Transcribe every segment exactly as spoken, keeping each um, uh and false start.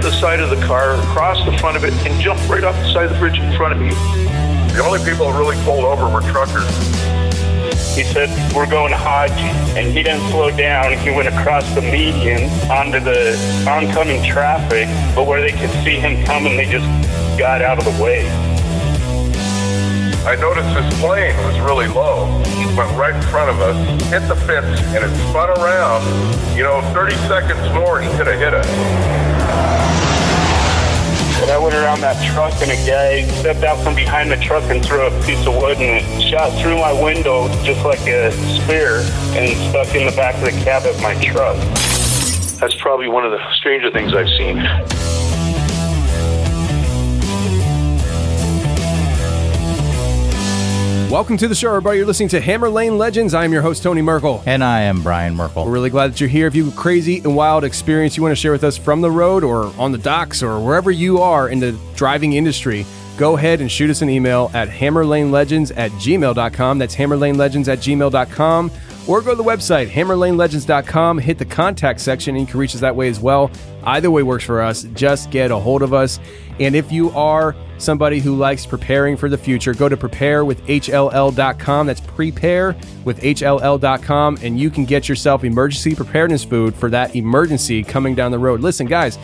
the side of the car, across the front of it, and jumped right off the side of the bridge in front of me. The only people that really pulled over were truckers. He said, we're going to Hodge, and he didn't slow down. He went across the median onto the oncoming traffic, but where they could see him coming, they just got out of the way. I noticed this plane was really low. It went right in front of us, hit the fence, and it spun around. You know, thirty seconds more, he could have hit us. And I went around that truck, and a guy stepped out from behind the truck and threw a piece of wood, and it shot through my window just like a spear and stuck in the back of the cab of my truck. That's probably one of the stranger things I've seen. Welcome to the show, everybody. You're listening to Hammer Lane Legends. I am your host, Tony Merkel. And I am Brian Merkel. We're really glad that you're here. If you have a crazy and wild experience you want to share with us from the road or on the docks or wherever you are in the driving industry, go ahead and shoot us an email at hammerlanelegends at gmail dot com. That's hammerlanelegends at gmail dot com. Or go to the website, hammerlanelegends dot com, hit the contact section, and you can reach us that way as well. Either way works for us. Just get a hold of us. And if you are somebody who likes preparing for the future, go to prepare with H L L dot com. That's prepare with H L L dot com, and you can get yourself emergency preparedness food for that emergency coming down the road. Listen, guys,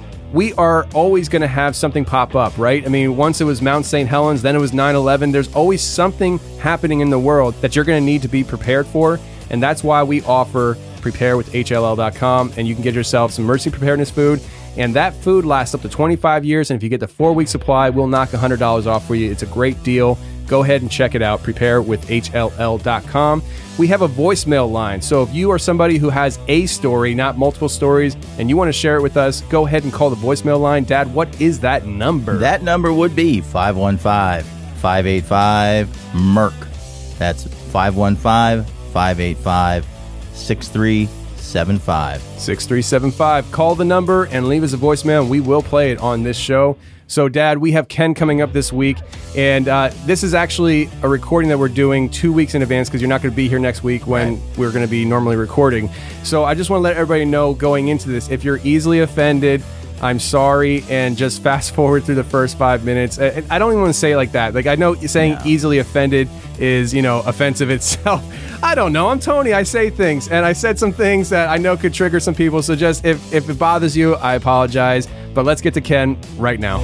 we are always going to have something pop up, right? I mean, once it was Mount Saint Helens, then it was nine eleven. There's always something happening in the world that you're going to need to be prepared for, and that's why we offer prepare with H L L dot com, and you can get yourself some emergency preparedness food. And that food lasts up to twenty-five years, and if you get the four-week supply, we'll knock one hundred dollars off for you. It's a great deal. Go ahead and check it out, prepare with H L L dot com. We have a voicemail line, so if you are somebody who has a story, not multiple stories, and you want to share it with us, go ahead and call the voicemail line. Dad, what is that number? That number would be five one five, five eight five, M E R C. That's five one five, five eight five, six three seven five. six three seven five. Call the number and leave us a voicemail, and we will play it on this show. So, Dad, we have Ken coming up this week, and uh, this is actually a recording that we're doing two weeks in advance because you're not going to be here next week when right. we're going to be normally recording. So I just want to let everybody know going into this, if you're easily offended, I'm sorry, and just fast forward through the first five minutes. I, I don't even want to say it like that. Like, I know saying no. easily offended is, you know, offensive itself. I don't know. I'm Tony. I say things, and I said some things that I know could trigger some people. So just if, if it bothers you, I apologize. But let's get to Ken right now.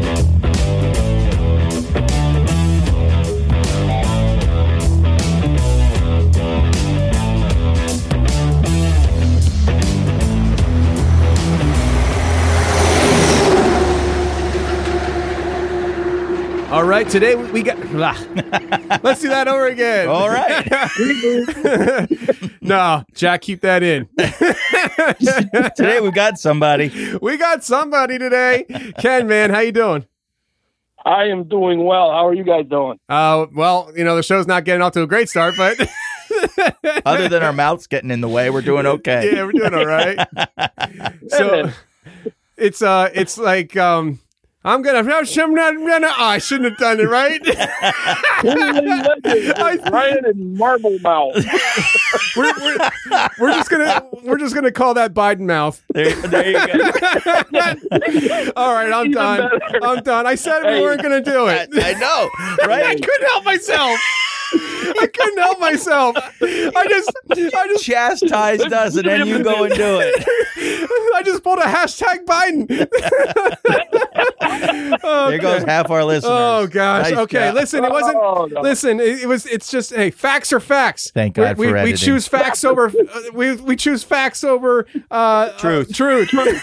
All right, today we got... Let's do that over again. All right. No, Jack, keep that in. Today we got somebody. We got somebody today. Ken, man, how you doing? I am doing well. How are you guys doing? Uh, well, you know, the show's not getting off to a great start, but... Other than our mouths getting in the way, we're doing okay. Yeah, we're doing all right. So it's uh, it's like... um. I'm gonna. I'm gonna. Oh, I shouldn't have done it, right? Ryan and Marble Mouth. we're, we're, we're just gonna. We're just gonna call that Biden mouth. There, there you go. All right, I'm Even done. Better. I'm done. I said hey, we weren't gonna do it. I, I know, right? I couldn't help myself. I couldn't help myself. I just, I just chastised us, and then you go and do it. I just pulled a hashtag Biden. Okay. There goes half our listeners. Oh gosh. Nice okay, job. listen. It wasn't. Oh, no. Listen. It, it was. It's just. Hey, facts are facts. Thank God we, for we, editing. we choose facts over. Uh, we we choose facts over uh, truth. Uh, truth. Truth.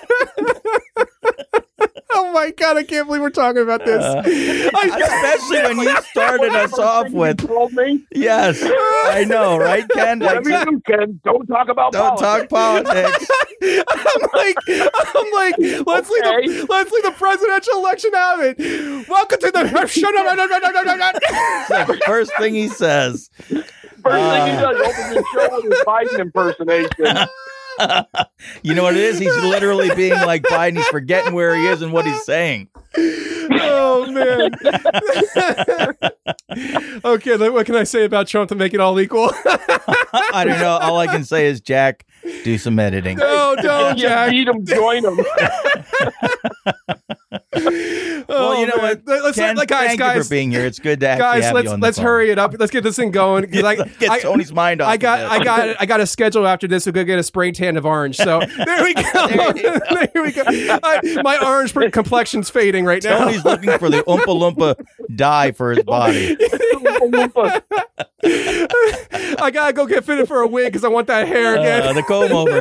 Oh my God! I can't believe we're talking about this. Uh, especially when you started us off with. Yes, I know, right, Ken? Whatever you do, Ken, don't talk about don't politics. talk politics. I'm like, I'm like, let's okay. leave the let's leave the presidential election out of it. Welcome to the the first thing he says. First uh, thing he does, open the show with his Biden impersonation. You know what it is? He's literally being like Biden. He's forgetting where he is and what he's saying. Oh, man. Okay, what can I say about Trump to make it all equal? I don't know. All I can say is, Jack, do some editing. No, don't, You Jack. beat them, join them. Oh, you know man. what? Let's Ken, like guys, thank you guys. for being here. It's good to actually Guys, have let's you on the let's phone. hurry it up. Let's get this thing going. 'Cause I, Get I, Tony's mind off I of got, this. I got, I got a schedule after this. We're gonna get a spray tan of orange. So there we go. there we go. I, my orange complexion's fading right now. Tony's looking for the Oompa Loompa dye for his body. I gotta go get fitted for a wig because I want that hair again. Uh, the comb over.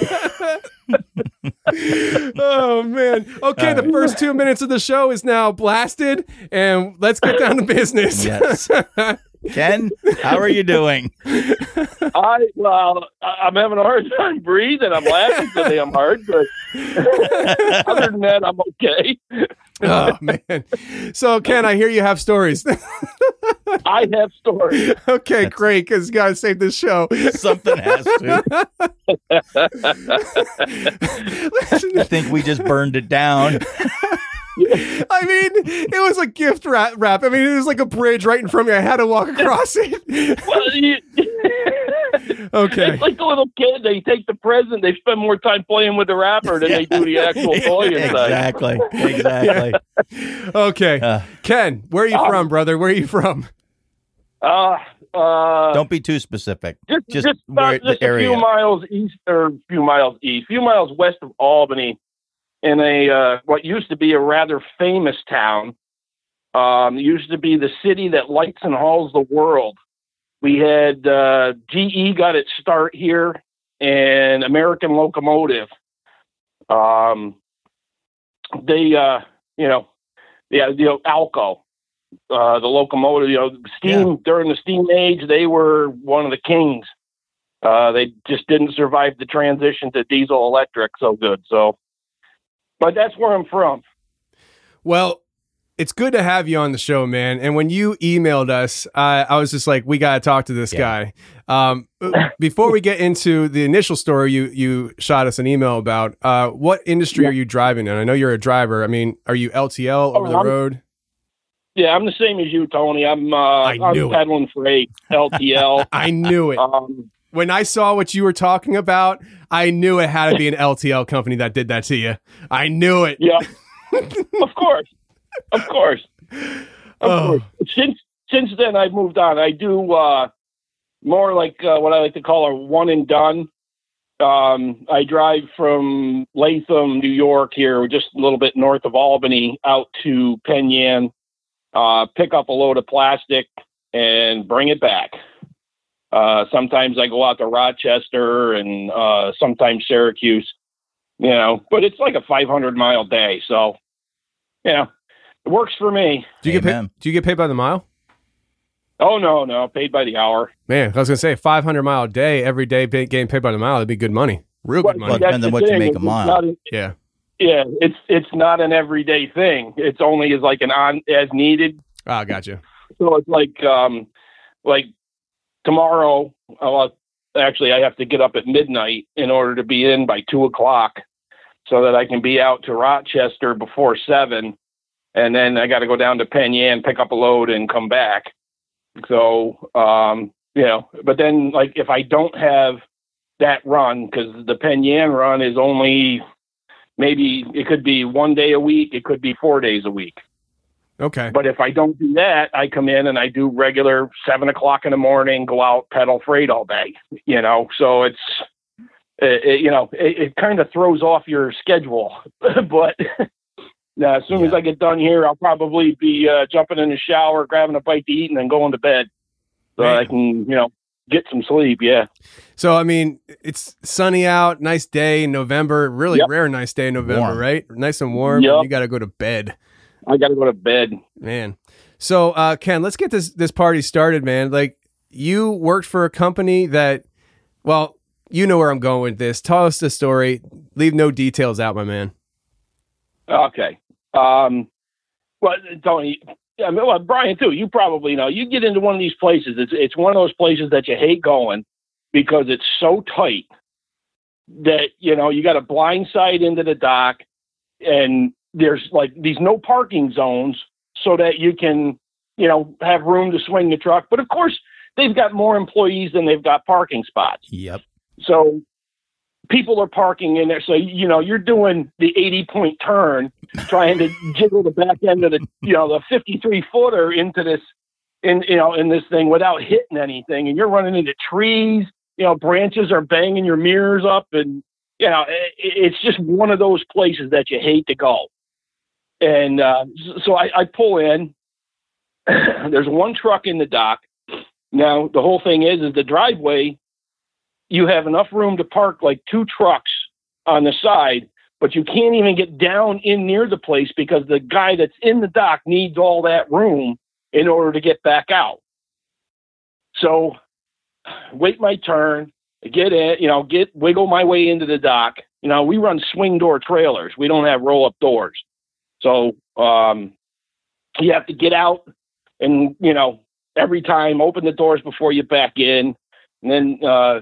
Oh man. Okay, the first two minutes of the show is now blasted, and let's get down to business. Yes. Ken, how are you doing? I well, I- I'm having a hard time breathing. I'm laughing so damn hard, but other than that, I'm okay. Oh man. So Ken, I hear you have stories. I have stories. Okay, great, because you gotta save this show. Something has to. I think we just burned it down. I mean, it was a gift wrap, wrap. I mean, it was like a bridge right in front of me. I had to walk across it. Well, you, Okay. It's like a little kid. They take the present. They spend more time playing with the wrapper than they do the actual toy inside. Exactly. Exactly. Okay. Uh, Ken, where are you Um, from, brother? Where are you from? Uh, uh, Don't be too specific. just just just, where about, the just a area. few miles east, or a few miles east, few miles west of Albany, in a uh, what used to be a rather famous town. Um, it used to be the city that lights and hauls the world. We had uh, G E got its start here, and American Locomotive. Um, they, uh, you know, yeah, you know, Alco, uh, the locomotive, you know, steam Yeah. during the steam age, they were one of the kings. Uh, they just didn't survive the transition to diesel electric so good. So, but that's where I'm from. Well, it's good to have you on the show, man. And when you emailed us, uh, I was just like, we got to talk to this Yeah. guy. Um, before we get into the initial story you you shot us an email about, uh, what industry are you driving in? I know you're a driver. I mean, are you L T L over Oh, the I'm- road? Yeah, I'm the same as you, Tony. I'm, uh, I I'm knew it. pedaling freight, L T L. I knew it. um, When I saw what you were talking about, I knew it had to be an L T L company that did that to you. I knew it. Yeah, of course, of course, of Oh. course. Since since then, I've moved on. I do uh, more like uh, what I like to call a one and done. Um, I drive from Latham, New York, here, just a little bit north of Albany, out to Penn Yan, uh, pick up a load of plastic and bring it back. Uh, sometimes I go out to Rochester and uh, sometimes Syracuse. You know, but it's like a five hundred mile day, so you know, it works for me. Do you get Amen. paid? Do you get paid by the mile? Oh no, no, paid by the hour. Man, I was gonna say five hundred mile a day every day, pay, getting paid by the mile. That'd be good money, real good But money. Well, that's depends on the what you thing, make a it's mile. not an- Yeah. yeah, it's it's not an everyday thing. It's only as like an on as needed. Ah, gotcha. So it's like um like tomorrow. Uh, actually, I have to get up at midnight in order to be in by two o'clock, so that I can be out to Rochester before seven, and then I got to go down to Penn Yan, pick up a load, and come back. So, um, you know, but then like if I don't have that run, because the Penn Yan run is only maybe it could be one day a week, it could be four days a week. Okay. But if I don't do that, I come in and I do regular seven o'clock in the morning, go out, pedal freight all day, you know, so it's, it, it, you know, it, it kind of throws off your schedule, but now, as soon as Yeah. I get done here, I'll probably be uh, jumping in the shower, grabbing a bite to eat, and then going to bed so Man. I can, you know, get some sleep. Yeah. So I mean, it's sunny out, nice day in November. Really Yep. rare nice day in November, Warm. right? Nice and warm. Yep. You got to go to bed, I got to go to bed. man. So uh, Ken, let's get this this party started, man. Like you worked for a company that, well, you know where I'm going with this. Tell us the story. Leave no details out, my man. Okay. Um, well, Tony, I mean, well, Brian too, you probably know, you get into one of these places. It's, it's one of those places that you hate going because it's so tight that, you know, you got a blind side into the dock and there's like these no parking zones so that you can, you know, have room to swing the truck. But of course they've got more employees than they've got parking spots. Yep. So people are parking in there. So, you know, you're doing the eighty point turn, trying to jiggle the back end of the, you know, the fifty-three footer into this, in, you know, in this thing without hitting anything. And you're running into trees, you know, branches are banging your mirrors up. And, you know, it, it's just one of those places that you hate to go. And uh, so I, I pull in. There's one truck in the dock. Now, the whole thing is, is the driveway, you have enough room to park like two trucks on the side, but you can't even get down in near the place because the guy that's in the dock needs all that room in order to get back out. So wait my turn, get in, you know, get, wiggle my way into the dock. You know, we run swing door trailers. We don't have roll up doors. So um, you have to get out and, you know, every time open the doors before you back in. And then uh,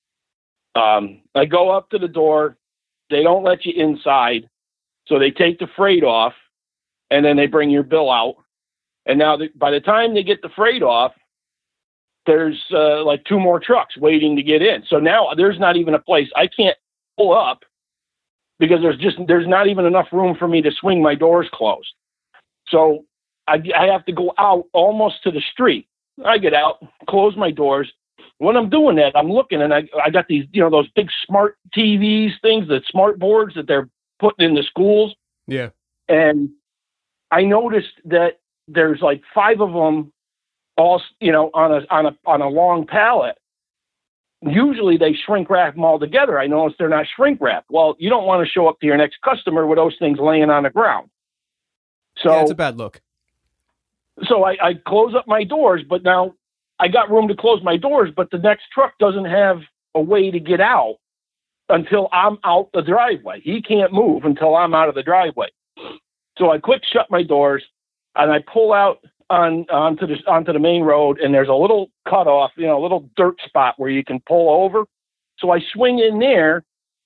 um, I go up to the door. They don't let you inside. So they take the freight off and then they bring your bill out. And now the, by the time they get the freight off, there's uh, like two more trucks waiting to get in. So now there's not even a place. I can't pull up because there's just, there's not even enough room for me to swing my doors closed. So I, I have to go out almost to the street. I get out, close my doors. When I'm doing that, I'm looking and I, I got these, you know, those big smart T Vs, things, the smart boards that they're putting in the schools. Yeah. And I noticed that there's like five of them all, you know, on a, on a, on a long pallet. Usually they shrink wrap them all together. I noticed they're not shrink wrapped. Well, you don't want to show up to your next customer with those things laying on the ground. So yeah, it's a bad look. So I, I close up my doors, but now I got room to close my doors, but the next truck doesn't have a way to get out until I'm out the driveway. He can't move until I'm out of the driveway. So I quick shut my doors and I pull out on onto the onto the main road, and there's a little cutoff, you know, a little dirt spot where you can pull over. So I swing in there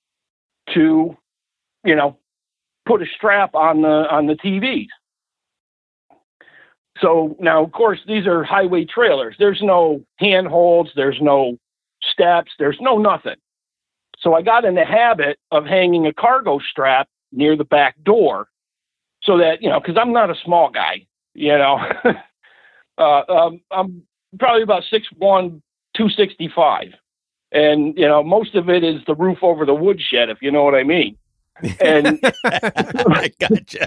to, you know, put a strap on the on the T Vs. So now, of course, these are highway trailers. There's no handholds. There's no steps. There's no nothing. So I got in the habit of hanging a cargo strap near the back door so that, you know, because I'm not a small guy, you know. uh, um, I'm probably about six one, two sixty-five. And, you know, most of it is the roof over the woodshed, if you know what I mean. And I gotcha.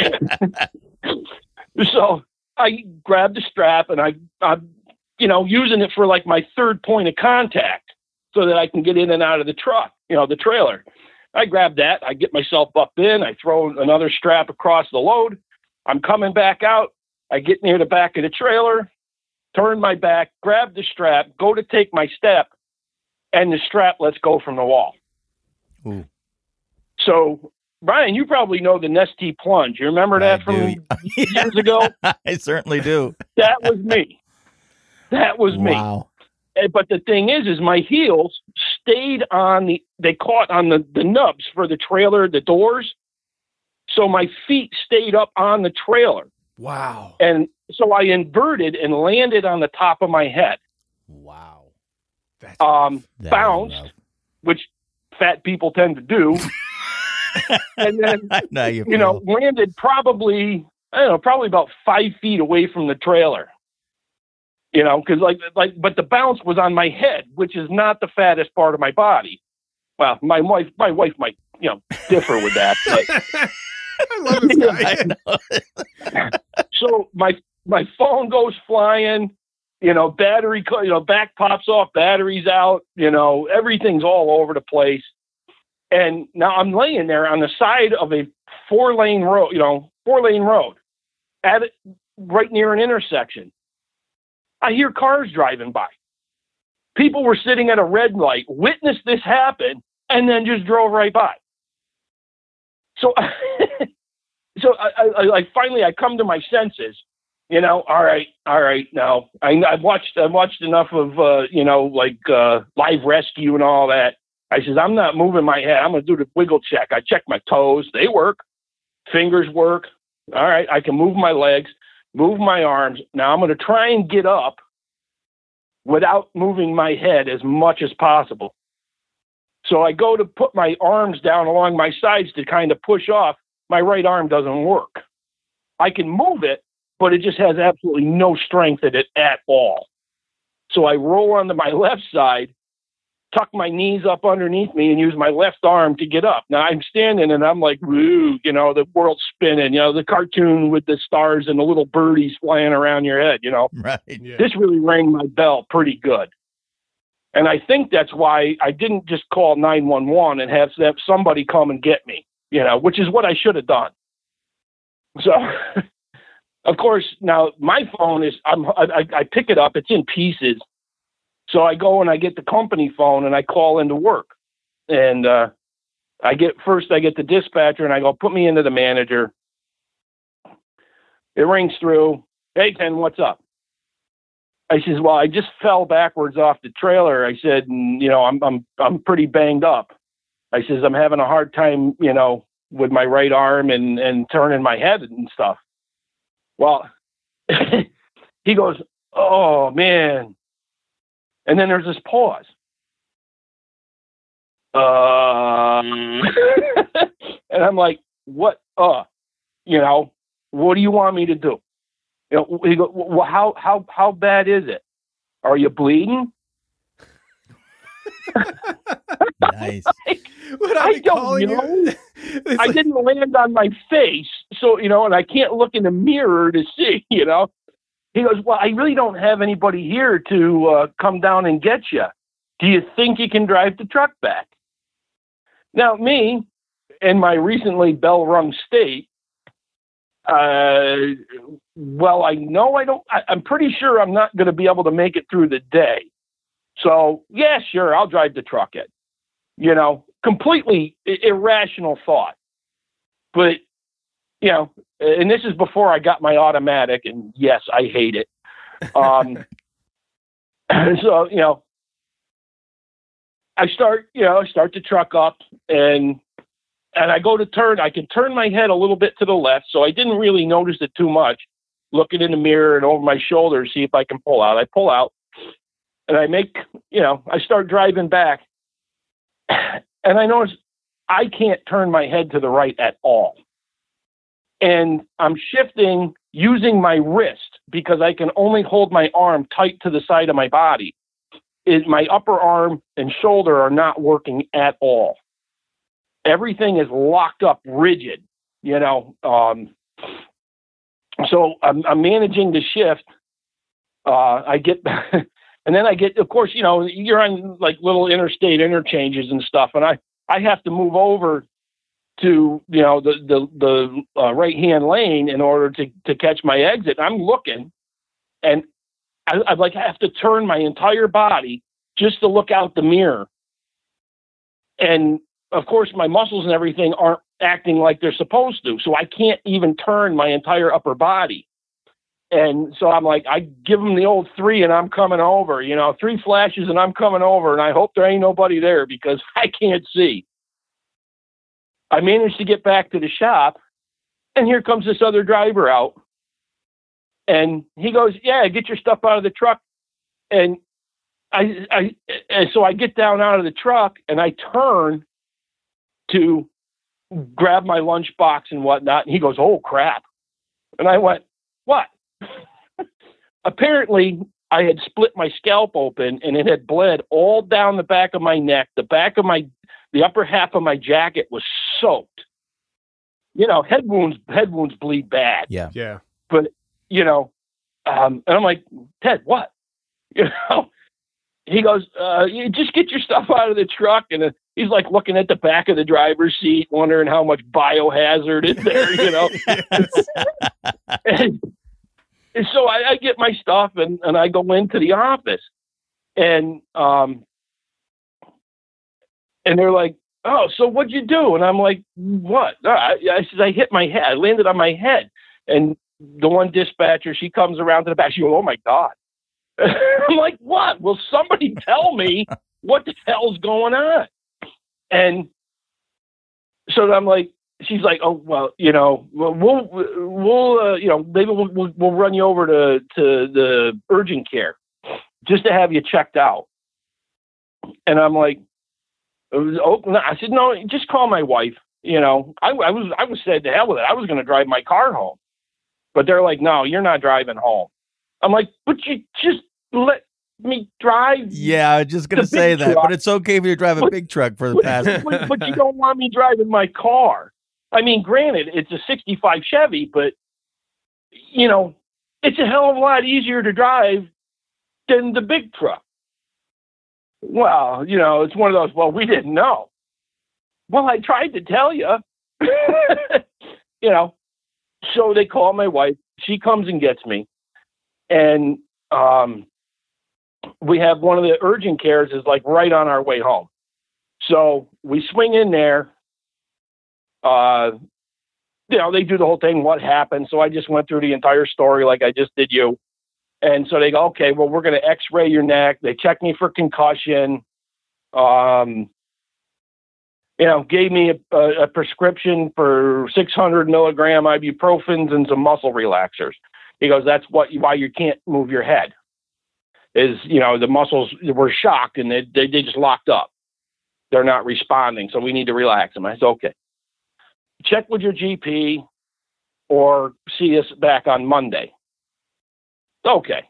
So I grabbed the strap and I, I'm, you know, using it for like my third point of contact so that I can get in and out of the truck, you know, the trailer. I grab that. I get myself up in. I throw another strap across the load. I'm coming back out. I get near the back of the trailer, turn my back, grab the strap, go to take my step, and the strap lets go from the wall. Ooh. So, Brian, you probably know the Nestea plunge. You remember that I from do. years ago? I certainly do. That was me. That was me. Wow. But the thing is, is my heels stayed on the, they caught on the, the nubs for the trailer, the doors. So my feet stayed up on the trailer. Wow. And so I inverted and landed on the top of my head. Wow. That's Um, That bounced, is rough. which fat people tend to do. And then, Now you, you know, feel- landed probably, I don't know, probably about five feet away from the trailer. You know, because like, like, but the bounce was on my head, which is not the fattest part of my body. Well, my wife, my wife might, you know, differ with that. But, I love this guy. I know. so my my phone goes flying. You know, battery, you know, back pops off, batteries out. You know, everything's all over the place. And now I'm laying there on the side of a four lane road. You know, four lane road, at it, right near an intersection. I hear cars driving by. People were sitting at a red light, witnessed this happen, and then just drove right by. So, so I, I, I finally I come to my senses. You know, all right, all right. Now I, I've watched I've watched enough of uh, you know, like uh, Live Rescue and all that. I says I'm not moving my head. I'm gonna do the wiggle check. I check my toes; they work. Fingers work. All right, I can move my legs. Move my arms. Now I'm going to try and get up without moving my head as much as possible. So I go to put my arms down along my sides to kind of push off. My right arm doesn't work. I can move it, but it just has absolutely no strength in it at all. So I roll onto my left side, tuck my knees up underneath me, and use my left arm to get up. Now I'm standing and I'm like, woo, you know, the world's spinning, you know, the cartoon with the stars and the little birdies flying around your head, you know. Right. Yeah. This really rang my bell pretty good. And I think that's why I didn't just call nine one one and have, have somebody come and get me, you know, which is what I should have done. So, of course, now my phone is, I'm, I, I pick it up, it's in pieces. So I go and I get the company phone and I call into work. And uh, I get, first I get the dispatcher and I go, put me into the manager. It rings through. Hey, Ken, what's up? I says, well, I just fell backwards off the trailer. I said, and, you know, I'm, I'm, I'm pretty banged up. I says, I'm having a hard time, you know, with my right arm and, and turning my head and stuff. Well, he goes, oh man. And then there's this pause. Um, and I'm like, what, uh, you know, what do you want me to do? You know, he go, well, how, how, how bad is it? Are you bleeding? Nice. Would I, I be don't calling know. you? I like, didn't land on my face. So, you know, and I can't look in the mirror to see, you know. He goes, well, I really don't have anybody here to uh, come down and get you. Do you think you can drive the truck back? Now, me, in my recently bell-rung state, uh, well, I know I don't, I, I'm pretty sure I'm not going to be able to make it through the day. So, yeah, sure, I'll drive the truck in. You know, completely irrational thought. But, you know, and this is before I got my automatic, and yes, I hate it. Um, so, you know, I start, you know, I start the truck up, and and I go to turn. I can turn my head a little bit to the left, so I didn't really notice it too much. Looking in the mirror and over my shoulder, see if I can pull out. I pull out, and I make, you know, I start driving back, and I notice I can't turn my head to the right at all. And I'm shifting using my wrist because I can only hold my arm tight to the side of my body. Is my upper arm and shoulder are not working at all. Everything is locked up rigid, you know. Um, so I'm, I'm managing the shift. Uh, I get, and then I get, of course, you know, you're on like little interstate interchanges and stuff. And I, I have to move over to, you know, the, the, the uh, right-hand lane in order to, to catch my exit. I'm looking, and I, I'd like have to turn my entire body just to look out the mirror. And of course, my muscles and everything aren't acting like they're supposed to. So I can't even turn my entire upper body. And so I'm like, I give them the old three and I'm coming over, you know, three flashes and I'm coming over. And I hope there ain't nobody there because I can't see. I managed to get back to the shop, and here comes this other driver out. And he goes, yeah, get your stuff out of the truck. And I, I, and so I get down out of the truck and I turn to grab my lunchbox and whatnot. And he goes, oh crap. And I went, what? Apparently I had split my scalp open and it had bled all down the back of my neck. The back of my, the upper half of my jacket was soaked. You know, head wounds, head wounds bleed bad. Yeah. Yeah. But, you know, um, and I'm like, Ted, what? You know, he goes, uh, you just get your stuff out of the truck. And uh, he's like looking at the back of the driver's seat, wondering how much biohazard is there, you know? and, and so I, I get my stuff and, and I go into the office, and, um, and they're like, oh, so what'd you do? And I'm like, what? I, I said, I hit my head. I landed on my head. And the one dispatcher, she comes around to the back. She goes, oh my God. I'm like, what? Will somebody tell me what the hell's going on? And so I'm like, she's like, oh, well, you know, we'll, we'll, uh, you know, maybe we'll, we'll, we'll run you over to, to the urgent care just to have you checked out. And I'm like, It was, oh, I said, no, just call my wife. You know, I, I was I was said to hell with it. I was going to drive my car home. But they're like, no, you're not driving home. I'm like, but you just let me drive. Yeah, I was just going to say that. Truck. But it's okay if you drive a but, big truck for the but, past. But, but you don't want me driving my car. I mean, granted, it's a sixty-five Chevy, but, you know, it's a hell of a lot easier to drive than the big truck. Well, you know, it's one of those, well, we didn't know. Well, I tried to tell you. You know, so they call my wife. She comes and gets me. And um, we have one of the urgent cares is like right on our way home. So we swing in there. Uh, you know, they do the whole thing, what happened. So I just went through the entire story like I just did you. And so they go, okay, well, we're going to x-ray your neck. They check me for concussion. Um, you know, gave me a, a, a prescription for six hundred milligram ibuprofens and some muscle relaxers. He goes, that's what why you can't move your head is, you know, the muscles were shocked and they, they, they just locked up. They're not responding. So we need to relax them. I said, okay, check with your G P or see us back on Monday. Okay.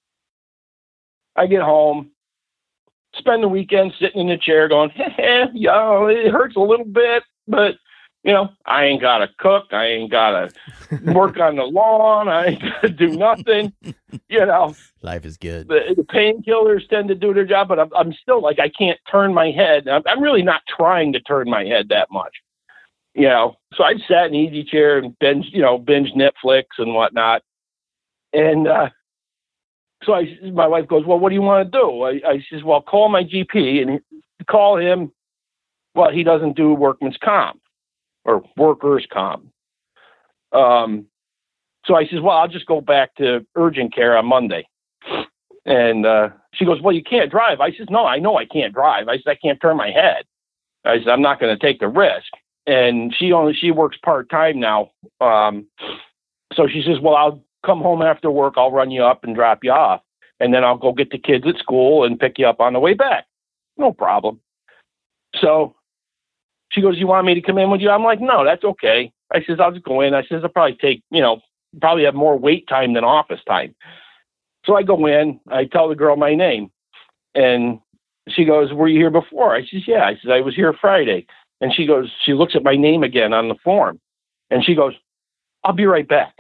I get home, spend the weekend sitting in the chair going, hey, yeah, it hurts a little bit, but, you know, I ain't got to cook. I ain't got to work on the lawn. I ain't got to do nothing. You know. Life is good. The, the painkillers tend to do their job, but I'm, I'm still like, I can't turn my head. I'm, I'm really not trying to turn my head that much. You know, so I sat in an easy chair and binge, you know, binge Netflix and whatnot. And, uh, So I, my wife goes, well, what do you want to do? I, I says, well, call my G P and call him. Well, he doesn't do workman's comp or workers' comp. Um, so I says, well, I'll just go back to urgent care on Monday. And uh, she goes, well, you can't drive. I says, no, I know I can't drive. I said, I can't turn my head. I said, I'm not going to take the risk. And she only, she works part-time now. Um, so she says, well, I'll come home after work. I'll run you up and drop you off. And then I'll go get the kids at school and pick you up on the way back. No problem. So she goes, you want me to come in with you? I'm like, no, that's okay. I says, I'll just go in. I says, I'll probably take, you know, probably have more wait time than office time. So I go in, I tell the girl my name and she goes, were you here before? I says, yeah. I says, I was here Friday. And she goes, she looks at my name again on the form and she goes, I'll be right back.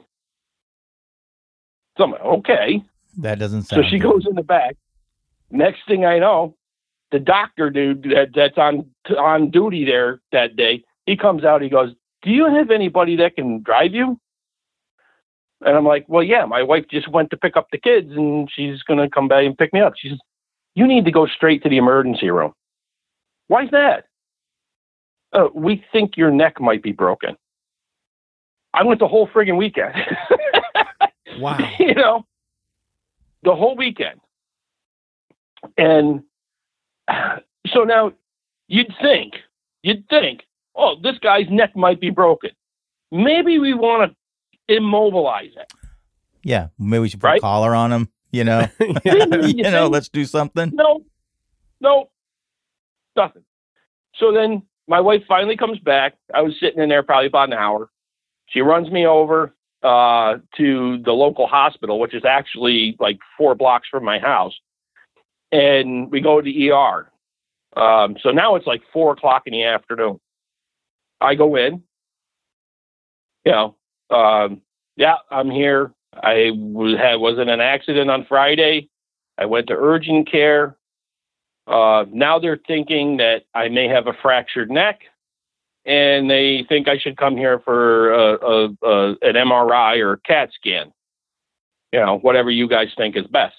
So I'm like, okay. That doesn't sound So she good. goes in the back. Next thing I know, the doctor dude that, that's on on duty there that day, he comes out. He goes, do you have anybody that can drive you? And I'm like, well, yeah, my wife just went to pick up the kids and she's going to come back and pick me up. She says, you need to go straight to the emergency room. Why's that? Uh, we think your neck might be broken. I went the whole friggin' weekend. Wow. You know, the whole weekend. And so now you'd think, you'd think, oh, this guy's neck might be broken. Maybe we want to immobilize it. Yeah. Maybe we should put right? a collar on him, you know, you you know, let's do something. No, no, nothing. So then my wife finally comes back. I was sitting in there probably about an hour. She runs me over uh, to the local hospital, which is actually like four blocks from my house. And we go to the E R. Um, so now it's like four o'clock in the afternoon. I go in, you know, um, yeah, I'm here. I was, had, was in an accident on Friday. I went to urgent care. Uh, now they're thinking that I may have a fractured neck. And they think I should come here for a, a, a, an M R I or a CAT scan. You know, whatever you guys think is best.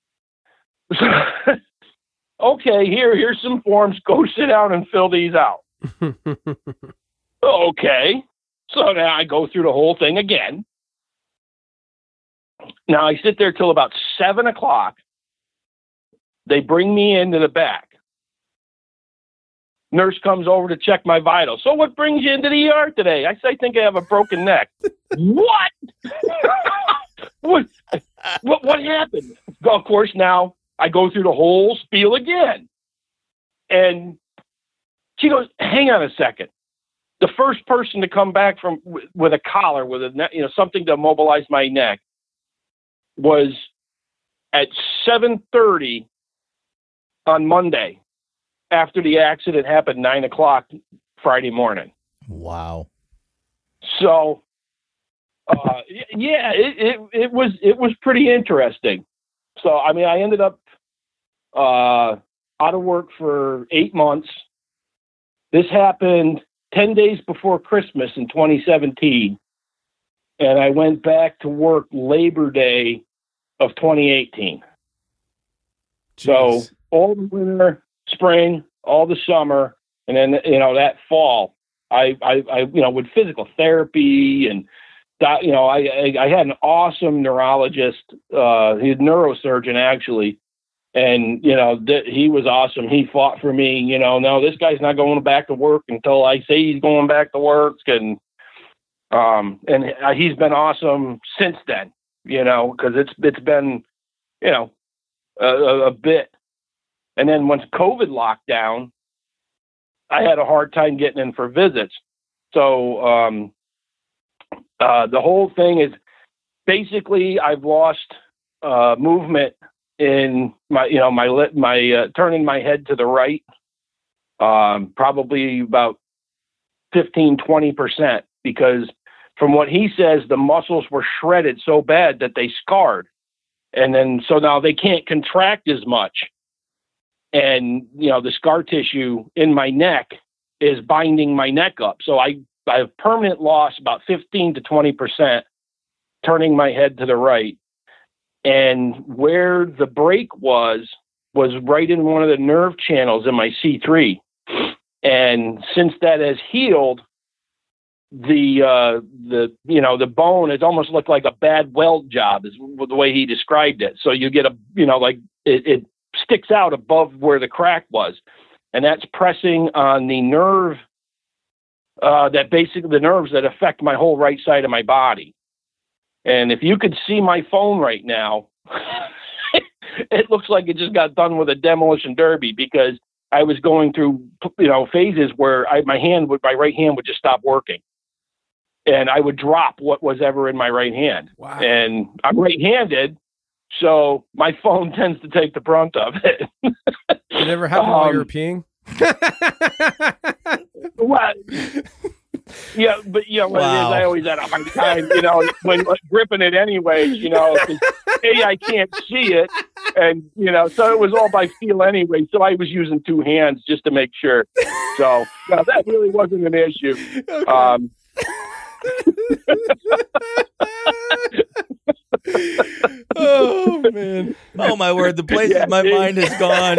Okay, here, here's some forms. Go sit down and fill these out. Okay. So now I go through the whole thing again. Now I sit there till about seven o'clock. They bring me into the back. Nurse comes over to check my vitals. So what brings you into the E R today? I say, I think I have a broken neck. What? what? What? What happened? Of course, now I go through the whole spiel again. And She goes, hang on a second. The first person to come back from with a collar, with a you know something to immobilize my neck, was at seven thirty on Monday, after the accident happened, nine o'clock Friday morning. Wow. So, uh, yeah, it, it it was it was pretty interesting. So, I mean, I ended up uh, out of work for eight months. This happened ten days before Christmas in twenty seventeen, and I went back to work Labor Day of twenty eighteen. Jeez. So all the winter, spring, all the summer, and then, you know, that fall, I, I, I you know, with physical therapy and, that, you know, I, I, I had an awesome neurologist, uh, he's a neurosurgeon actually. And, you know, th- he was awesome. He fought for me, you know, no, this guy's not going back to work until I say he's going back to work. And, um, and he's been awesome since then, you know, cause it's, it's been, you know, a, a bit. And then once COVID locked down, I had a hard time getting in for visits. So, um, uh, the whole thing is basically I've lost, uh, movement in my, you know, my, my, uh, turning my head to the right, um, probably about fifteen, twenty percent, because from what he says, the muscles were shredded so bad that they scarred. And then, so now they can't contract as much. And, you know, the scar tissue in my neck is binding my neck up. So I, I have permanent loss, about fifteen to twenty percent, turning my head to the right. And where the break was, was right in one of the nerve channels in my C three. And since that has healed, the, uh, the, you know, the bone, it almost looked like a bad weld job is the way he described it. So you get a, you know, like it, it sticks out above where the crack was. And that's pressing on the nerve, uh, that basically the nerves that affect my whole right side of my body. And if you could see my phone right now, it looks like it just got done with a demolition derby, because I was going through, you know, phases where I, my hand would, my right hand would just stop working, and I would drop what was ever in my right hand. Wow. And I'm right-handed, so my phone tends to take the brunt of it. Did it ever happen um, while you were peeing? What? Yeah, but you know what Wow. it is, I always had a hard time, you know, when like, gripping it anyways, you know, 'cause, A, I can't see it, and you know, so it was all by feel anyway. So I was using two hands just to make sure. So no, that really wasn't an issue. Okay. Um, Oh man! Oh my word! The places Yeah, my dude. mind has gone.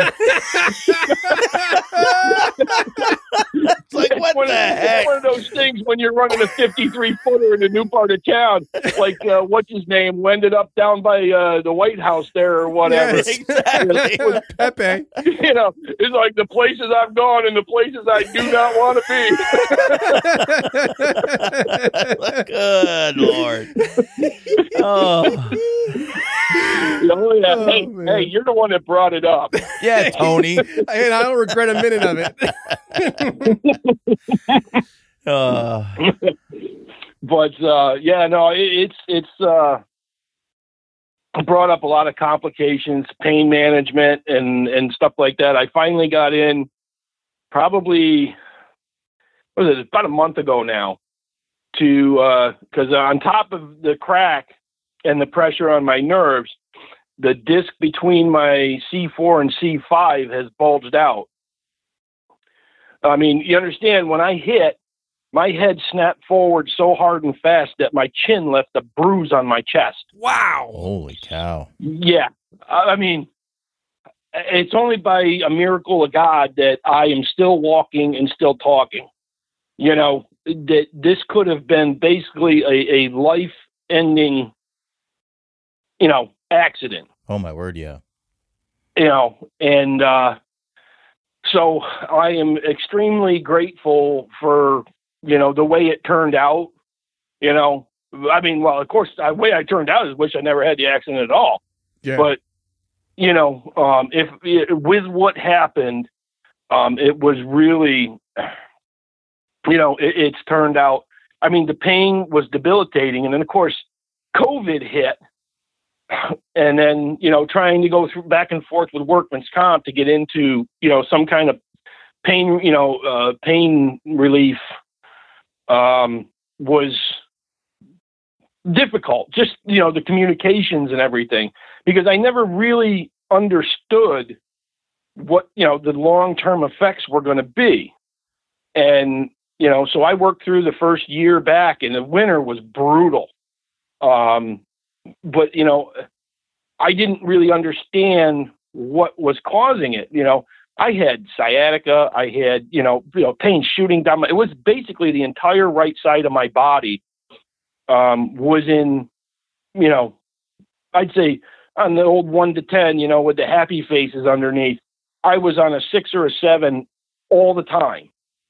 It's like, what one the of, heck? It's one of those things when you're running a fifty-three footer in a new part of town, like uh, what's his name, who ended up down by uh, the White House there or whatever. Yes. Exactly. Pepe. You know, it's like the places I've gone and the places I do not want to be. Good Lord. Oh, Oh, yeah. Oh, hey, man. hey, you're the one that brought it up. yeah, Tony. And I don't regret a minute of it. Uh, But uh, yeah, no, it, it's it's uh, brought up a lot of complications, pain management, and and stuff like that. I finally got in probably what was it about a month ago now to because uh, on top of the crack and the pressure on my nerves, the disc between my C four and C five has bulged out. I mean, you understand, when I hit, my head snapped forward so hard and fast that my chin left a bruise on my chest. Wow! holy cow. Yeah. I I mean, it's only by a miracle of God that I am still walking and still talking. You know, that this could have been basically a, a life-ending, you know, accident. Oh my word, yeah. You know, and uh, so I am extremely grateful for, you know, the way it turned out. You know, I mean, well, of course, the way I turned out is wish I never had the accident at all. Yeah. But, you know, um, if with what happened, um, it was really, you know, it, it's turned out, I mean, the pain was debilitating. And then, of course, COVID hit. And then, you know, trying to go through back and forth with workman's comp to get into, you know, some kind of pain, you know, uh, pain relief um, was difficult. Just, you know, the communications and everything, because I never really understood what, you know, the long-term effects were going to be. And, you know, so I worked through the first year back, and the winter was brutal. Um, but, you know, I didn't really understand what was causing it. You know, I had sciatica. I had, you know, you know, pain shooting down my, it was basically the entire right side of my body um, was in, you know, I'd say on the old one to ten, you know, with the happy faces underneath, I was on a six or a seven all the time.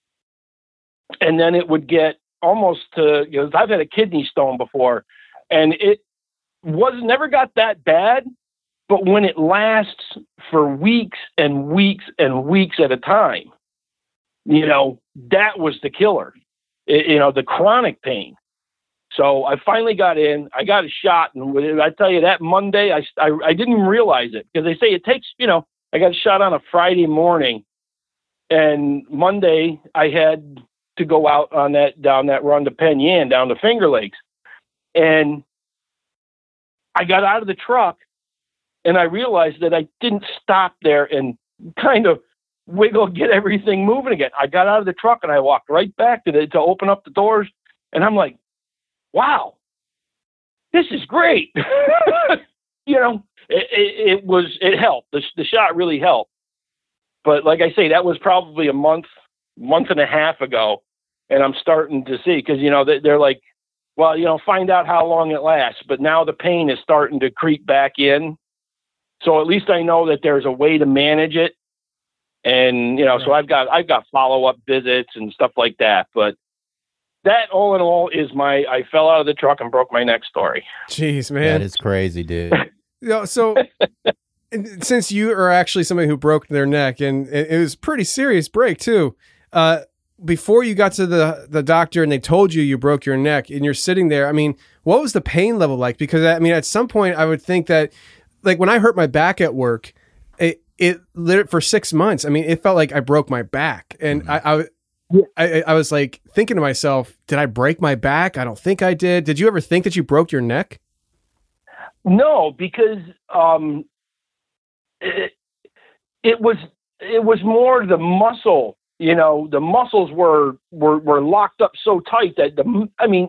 And then it would get almost to, you know, I've had a kidney stone before, and it was never got that bad, but when it lasts for weeks and weeks and weeks at a time, you know, that was the killer, it, you know, the chronic pain. So I finally got in, I got a shot, and I tell you that Monday, I, I, I didn't even realize it, because they say it takes, you know, I got a shot on a Friday morning, and Monday I had to go out on that, down that run to Penn Yan, down to Finger Lakes. And I got out of the truck, and I realized that I didn't stop there and kind of wiggle, get everything moving again. I got out of the truck, and I walked right back to the, to open up the doors. And I'm like, wow, this is great. You know, it, it, it was, it helped. The, the shot really helped. But like I say, that was probably a month, month and a half ago. And I'm starting to see, because, you know, they, they're like, well, you know, find out how long it lasts. But now the pain is starting to creep back in. So at least I know that there's a way to manage it. And, you know, so I've got, I've got follow-up visits and stuff like that. But that all in all is my, I fell out of the truck and broke my neck story. Jeez, man. That is crazy, dude. You know, so since you are actually somebody who broke their neck, and it, it was a pretty serious break too, uh, before you got to the, the doctor and they told you you broke your neck and you're sitting there, I mean, what was the pain level like? Because I mean, at some point I would think that, like, when I hurt my back at work, it, it lit for six months. I mean, it felt like I broke my back, and mm-hmm. I, I, I, I was like thinking to myself, did I break my back? I don't think I did. Did you ever think that you broke your neck? No, because, um, it, it was, it was more the muscle. You know, the muscles were, were, were locked up so tight that the, I mean,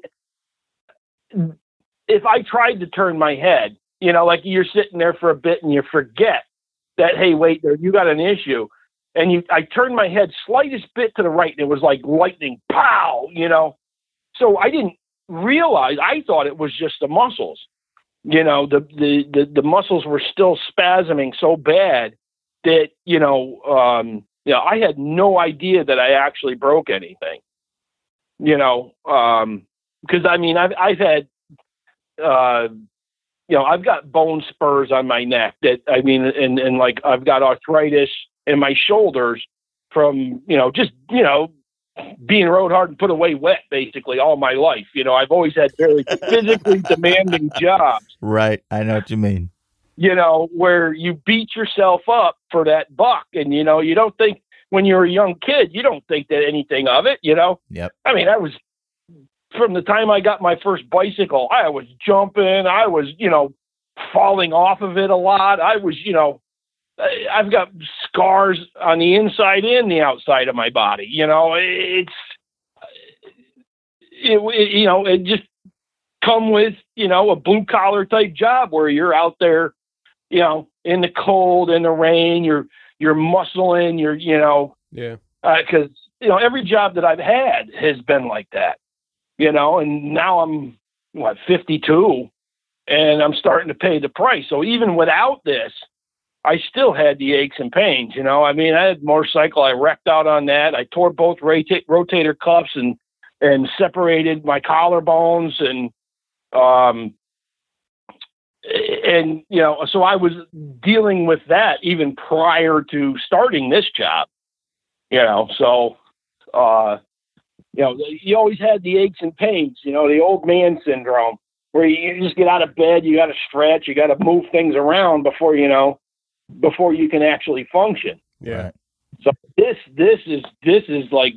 if I tried to turn my head, you know, like you're sitting there for a bit and you forget that, hey, wait, there, you got an issue. And you, I turned my head slightest bit to the right, and it was like lightning, pow, you know? So I didn't realize, I thought it was just the muscles, you know, the, the, the, the muscles were still spasming so bad that, you know, um, you know, I had no idea that I actually broke anything, you know, um, because I mean, I've, I've had, uh, you know, I've got bone spurs on my neck that, I mean, and, and like, I've got arthritis in my shoulders from, you know, just, you know, being rode hard and put away wet basically all my life. You know, I've always had very physically demanding jobs. Right. I know what you mean. You know, where you beat yourself up for that buck. And, you know, you don't think, when you're a young kid, you don't think that anything of it, you know? Yep. I mean, I was, from the time I got my first bicycle, I was jumping, I was, you know, falling off of it a lot. I was, you know, I've got scars on the inside and the outside of my body. You know, it's, it, it, you know, it just come with, you know, a blue collar type job where you're out there, you know, in the cold, in the rain, you're, you're muscling, you're, you know, yeah. Uh, cause you know, every job that I've had has been like that, you know, and now I'm what, fifty-two, and I'm starting to pay the price. So even without this, I still had the aches and pains, you know. I mean, I had a motorcycle, I wrecked out on that. I tore both rota- rotator cuffs and, and separated my collarbones, and, um, and, you know, so I was dealing with that even prior to starting this job, You know, so, uh, you know, you always had the aches and pains, you know, the old man syndrome, where you just get out of bed, you got to stretch, you got to move things around before, you know, before you can actually function. Yeah. So this, this is, this is like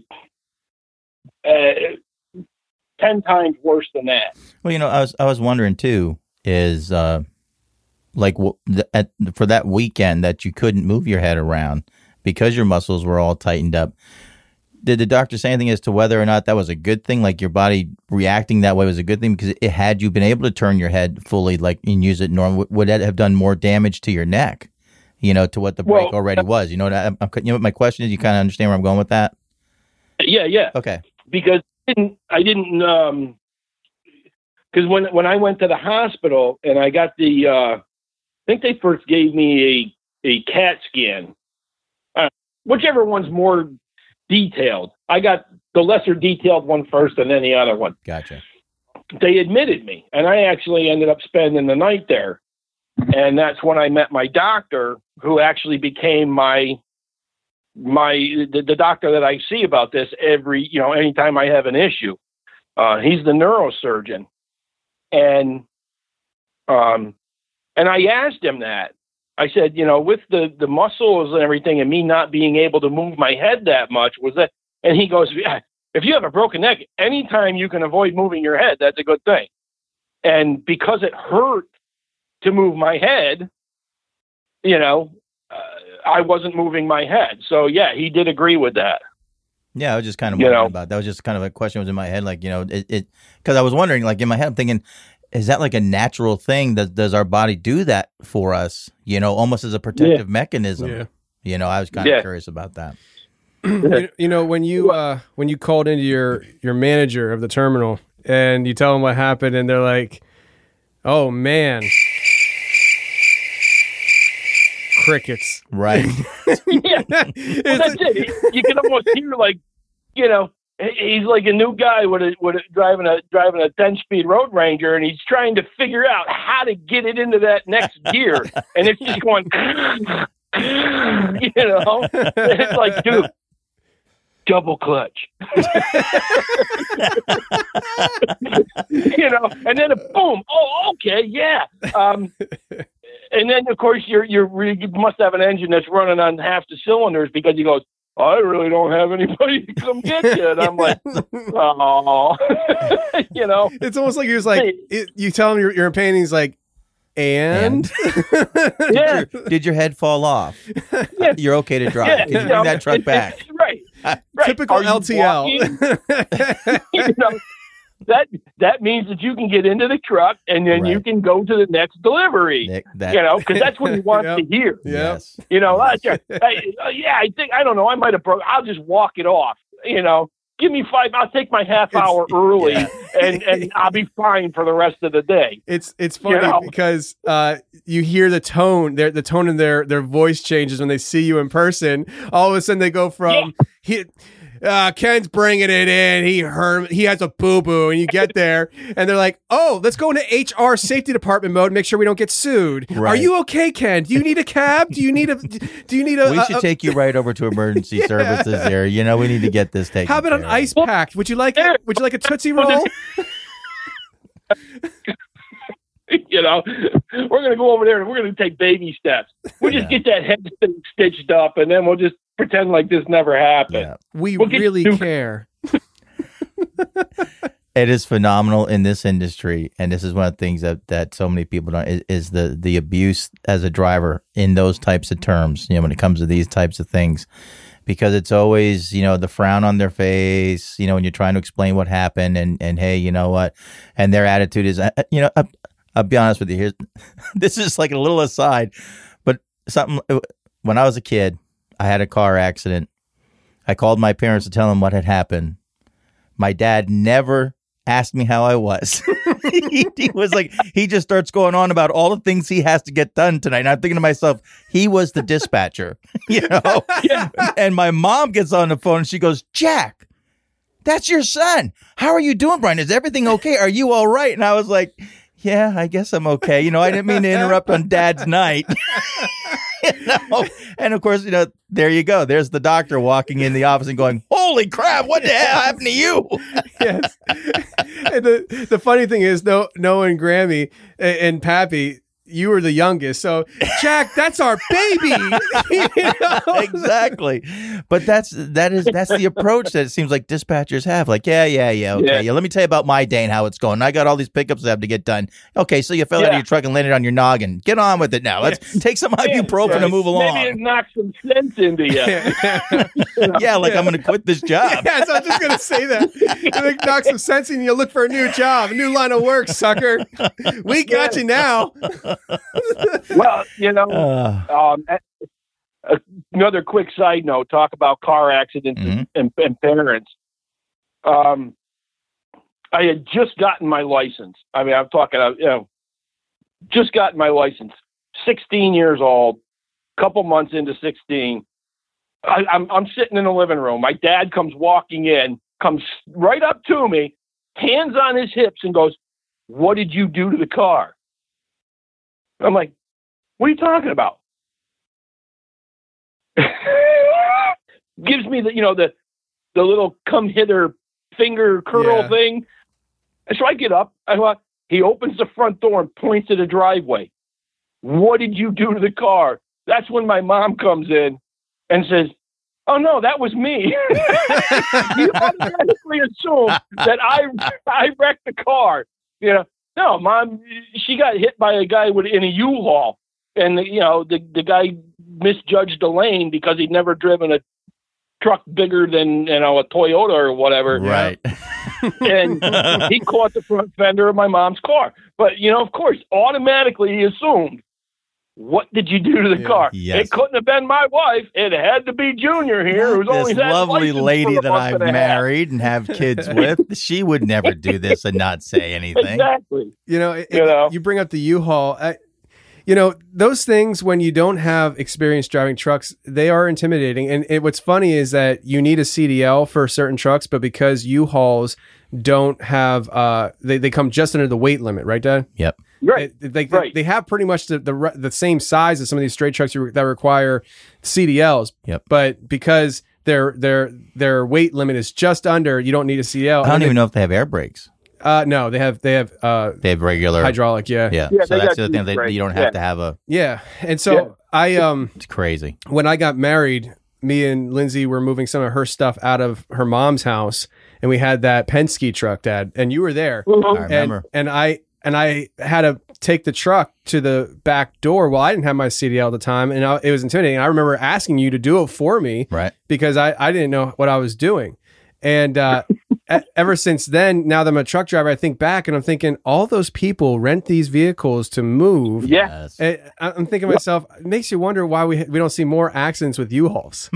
uh, ten times worse than that. Well, you know, I was, I was wondering too, is, uh, like w- the, at, for that weekend that you couldn't move your head around because your muscles were all tightened up. Did the doctor say anything as to whether or not that was a good thing? Like your body reacting that way was a good thing because it had you been able to turn your head fully, like and use it normal, would that have done more damage to your neck? You know, to what the break well, already was. You know what? I, I'm, you know what my question is. You kind of understand where I'm going with that? Yeah, yeah. Okay. Because I didn't, I didn't, um, because when when I went to the hospital and I got the, uh, I think they first gave me a a CAT scan, uh, whichever one's more detailed. I got the lesser detailed one first and then the other one. Gotcha. They admitted me, and I actually ended up spending the night there. And that's when I met my doctor, who actually became my my the, the doctor that I see about this every, you know, anytime I have an issue. Uh, he's the neurosurgeon. And um and I asked him that. I said, you know, with the, the muscles and everything and me not being able to move my head that much, was that? And he goes, yeah, if you have a broken neck, anytime you can avoid moving your head, that's a good thing. And because it hurt to move my head, you know, uh, I wasn't moving my head. So, yeah, he did agree with that. Yeah, I was just kind of you wondering know? about that. Was just kind of a question was in my head, like, you know, it, it, because I was wondering, like, in my head, I'm thinking, is that like a natural thing? That does our body do that for us? You know, almost as a protective Yeah. mechanism. Yeah. You know, I was kind Yeah. of curious about that. you, you know, when you uh, when you called into your your manager of the terminal and you tell them what happened, and they're like, "Oh man, crickets." Right. Yeah, well, that's it. You can almost hear, like, you know, he's like a new guy with a, with a, driving a driving a ten speed Road Ranger, and he's trying to figure out how to get it into that next gear, and it's just going, you know, it's like, dude, double clutch, you know, and then a boom, oh, okay, yeah. Um, and then of course you're you're you must have an engine that's running on half the cylinders, because he goes, I really don't have anybody to come get you. And I'm like, oh, you know. It's almost like he was like, it, you tell him you're, you're in pain, and he's like, and? Yeah. Did, your, did your head fall off? Yeah. You're okay to drive. Yeah, Can you you bring know, that truck it- back? it's- right. right. Typical Are you L T L. walking? You know, that that means that you can get into the truck and then you Right. can go to the next delivery. Nick, that, You know, because that's what he wants Yep. to hear. Yeah. Yes. You know, Yes. that's hey, uh, yeah, I think I don't know. I might have broke. I'll just walk it off. You know, give me five. I'll take my half It's- hour early, yeah. and and I'll be fine for the rest of the day. It's it's funny You know? because uh, you hear the tone, their the tone in their their voice changes when they see you in person. All of a sudden, they go from he, uh, Ken's bringing it in. He heard he has a boo boo, and you get there, and they're like, "Oh, let's go into H R safety department mode. Make sure we don't get sued. Are Right. you okay, Ken? Do you need a cab? Do you need a? Do you need a? We a- should a- take you right over to emergency services here. You know, we need to get this taken How about an care of. ice pack? Would you like it? Would you like a Tootsie Roll? You know, we're going to go over there and we're going to take baby steps. We'll just Yeah. get that head thing stitched up, and then we'll just pretend like this never happened. Yeah. We We'll get really you- care. It is phenomenal in this industry, and this is one of the things that, that so many people don't is, is the the abuse as a driver in those types of terms. You know, when it comes to these types of things, because it's always, you know, the frown on their face. You know, when you're trying to explain what happened, and and hey, you know what, and their attitude is, uh, you know, I'll, I'll be honest with you. Here's this is like a little aside, but something. When I was a kid, I had a car accident. I called my parents to tell them what had happened. My dad never asked me how I was. he, he was like, he just starts going on about all the things he has to get done tonight. And I'm thinking to myself, he was the dispatcher, you know? Yeah. And my mom gets on the phone and she goes, Jack, that's your son. How are you doing, Brian? Is everything okay? Are you all right? And I was like, yeah, I guess I'm okay. You know, I didn't mean to interrupt on Dad's night. You know? And of course, you know, there you go. There's the doctor walking in the office and going, holy crap, what the hell happened to you? Yes. And the, the funny thing is, no, Noah and Grammy and, and Pappy, you were the youngest. So, Jack, that's our baby. You know? Exactly. But that's that is that's the approach that it seems like dispatchers have. Like, yeah, yeah, yeah, okay. Yeah. yeah let me tell you about my day and how it's going. I got all these pickups I have to get done. Okay, so you fell yeah. out of your truck and landed on your noggin. Get on with it now. Let's take some ibuprofen yeah. and move along. Maybe it knocks some sense into you. Yeah, like yeah. I'm going to quit this job. Yeah, so I'm just going to say that. It knocks some sense in you. Look for a new job, a new line of work, sucker. We got yeah. you now. Well, you know, uh. um, another quick side note, talk about car accidents mm-hmm. and, and parents. Um, I had just gotten my license. I mean, I'm talking, you know, just gotten my license, sixteen years old, couple months into sixteen. I, I'm, I'm sitting in the living room. My dad comes walking in, comes right up to me, hands on his hips and goes, "What did you do to the car?" I'm like, "What are you talking about?" Gives me the, you know, the, the little come hither finger curl yeah. thing. And so I get up. I thought, he opens the front door and points at the driveway. "What did you do to the car?" That's when my mom comes in and says, "Oh no, that was me." You automatically assume that I, I wrecked the car. You know, no, Mom, she got hit by a guy with in a U-Haul, and the, you know the the guy misjudged the lane because he'd never driven a truck bigger than you know a Toyota or whatever. Right. And he caught the front fender of my mom's car. But you know, of course, automatically he assumed, "What did you do to the yeah, car?" Yes. It couldn't have been my wife. It had to be Junior here, who's this only had lovely lady that I've and married and have kids with. She would never do this and not say anything. Exactly. You know, it, you know, you bring up the U-Haul. I, you know, those things when you don't have experience driving trucks, they are intimidating. And it, what's funny is that you need a C D L for certain trucks, but because U-Hauls don't have, uh, they, they come just under the weight limit, right, Dad? Yep. Right. They, they, right. they have pretty much the, the the same size as some of these straight trucks that require C D Ls. Yep. But because their their their weight limit is just under, you don't need a C D L. I don't and even they, know if they have air brakes. Uh, no, they have they have uh they have regular hydraulic. Yeah. Yeah. yeah so that's the other thing that you don't have yeah. to have a. Yeah. And so yeah. I um it's crazy. When I got married, me and Lindsay were moving some of her stuff out of her mom's house, and we had that Penske truck, Dad, and you were there. Mm-hmm. I remember. And, and I and I had to take the truck to the back door. Well, I didn't have my C D L at the time, and I, it was intimidating. I remember asking you to do it for me, right? Because I, I didn't know what I was doing. And uh, a- ever since then, now that I'm a truck driver, I think back and I'm thinking, all those people rent these vehicles to move. Yeah. And I'm thinking to myself, it makes you wonder why we we don't see more accidents with U-Hauls.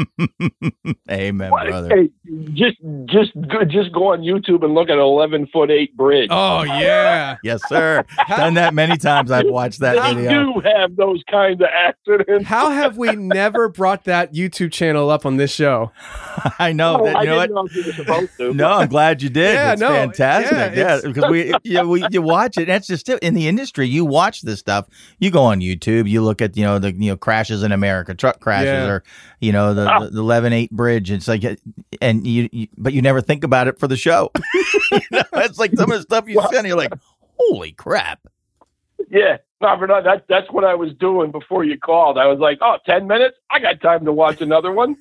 Amen, well, brother. Hey, just just go, just go on YouTube and look at an eleven foot eight bridge. Oh yeah. Yes, sir. Done that many times. I've watched that they video. do have those kinds of accidents. How have we never brought that YouTube channel up on this show? I know. Oh, that, you I know didn't what? know you were supposed to. No, I'm glad you did. Yeah, it's no, fantastic. yeah, Yeah, because we, you, we, you watch it. That's just in the industry. You watch this stuff. You go on YouTube. You look at you know the you know crashes in America, truck crashes, Yeah. or you know the, Oh. the, the eleven eight bridge. It's like, and you, you, but you never think about it for the show. You know, it's like some of the stuff you Well, see, and you're like, holy crap. Yeah, no, for not, that, that's what I was doing before you called. I was like, oh, ten minutes? I got time to watch another one.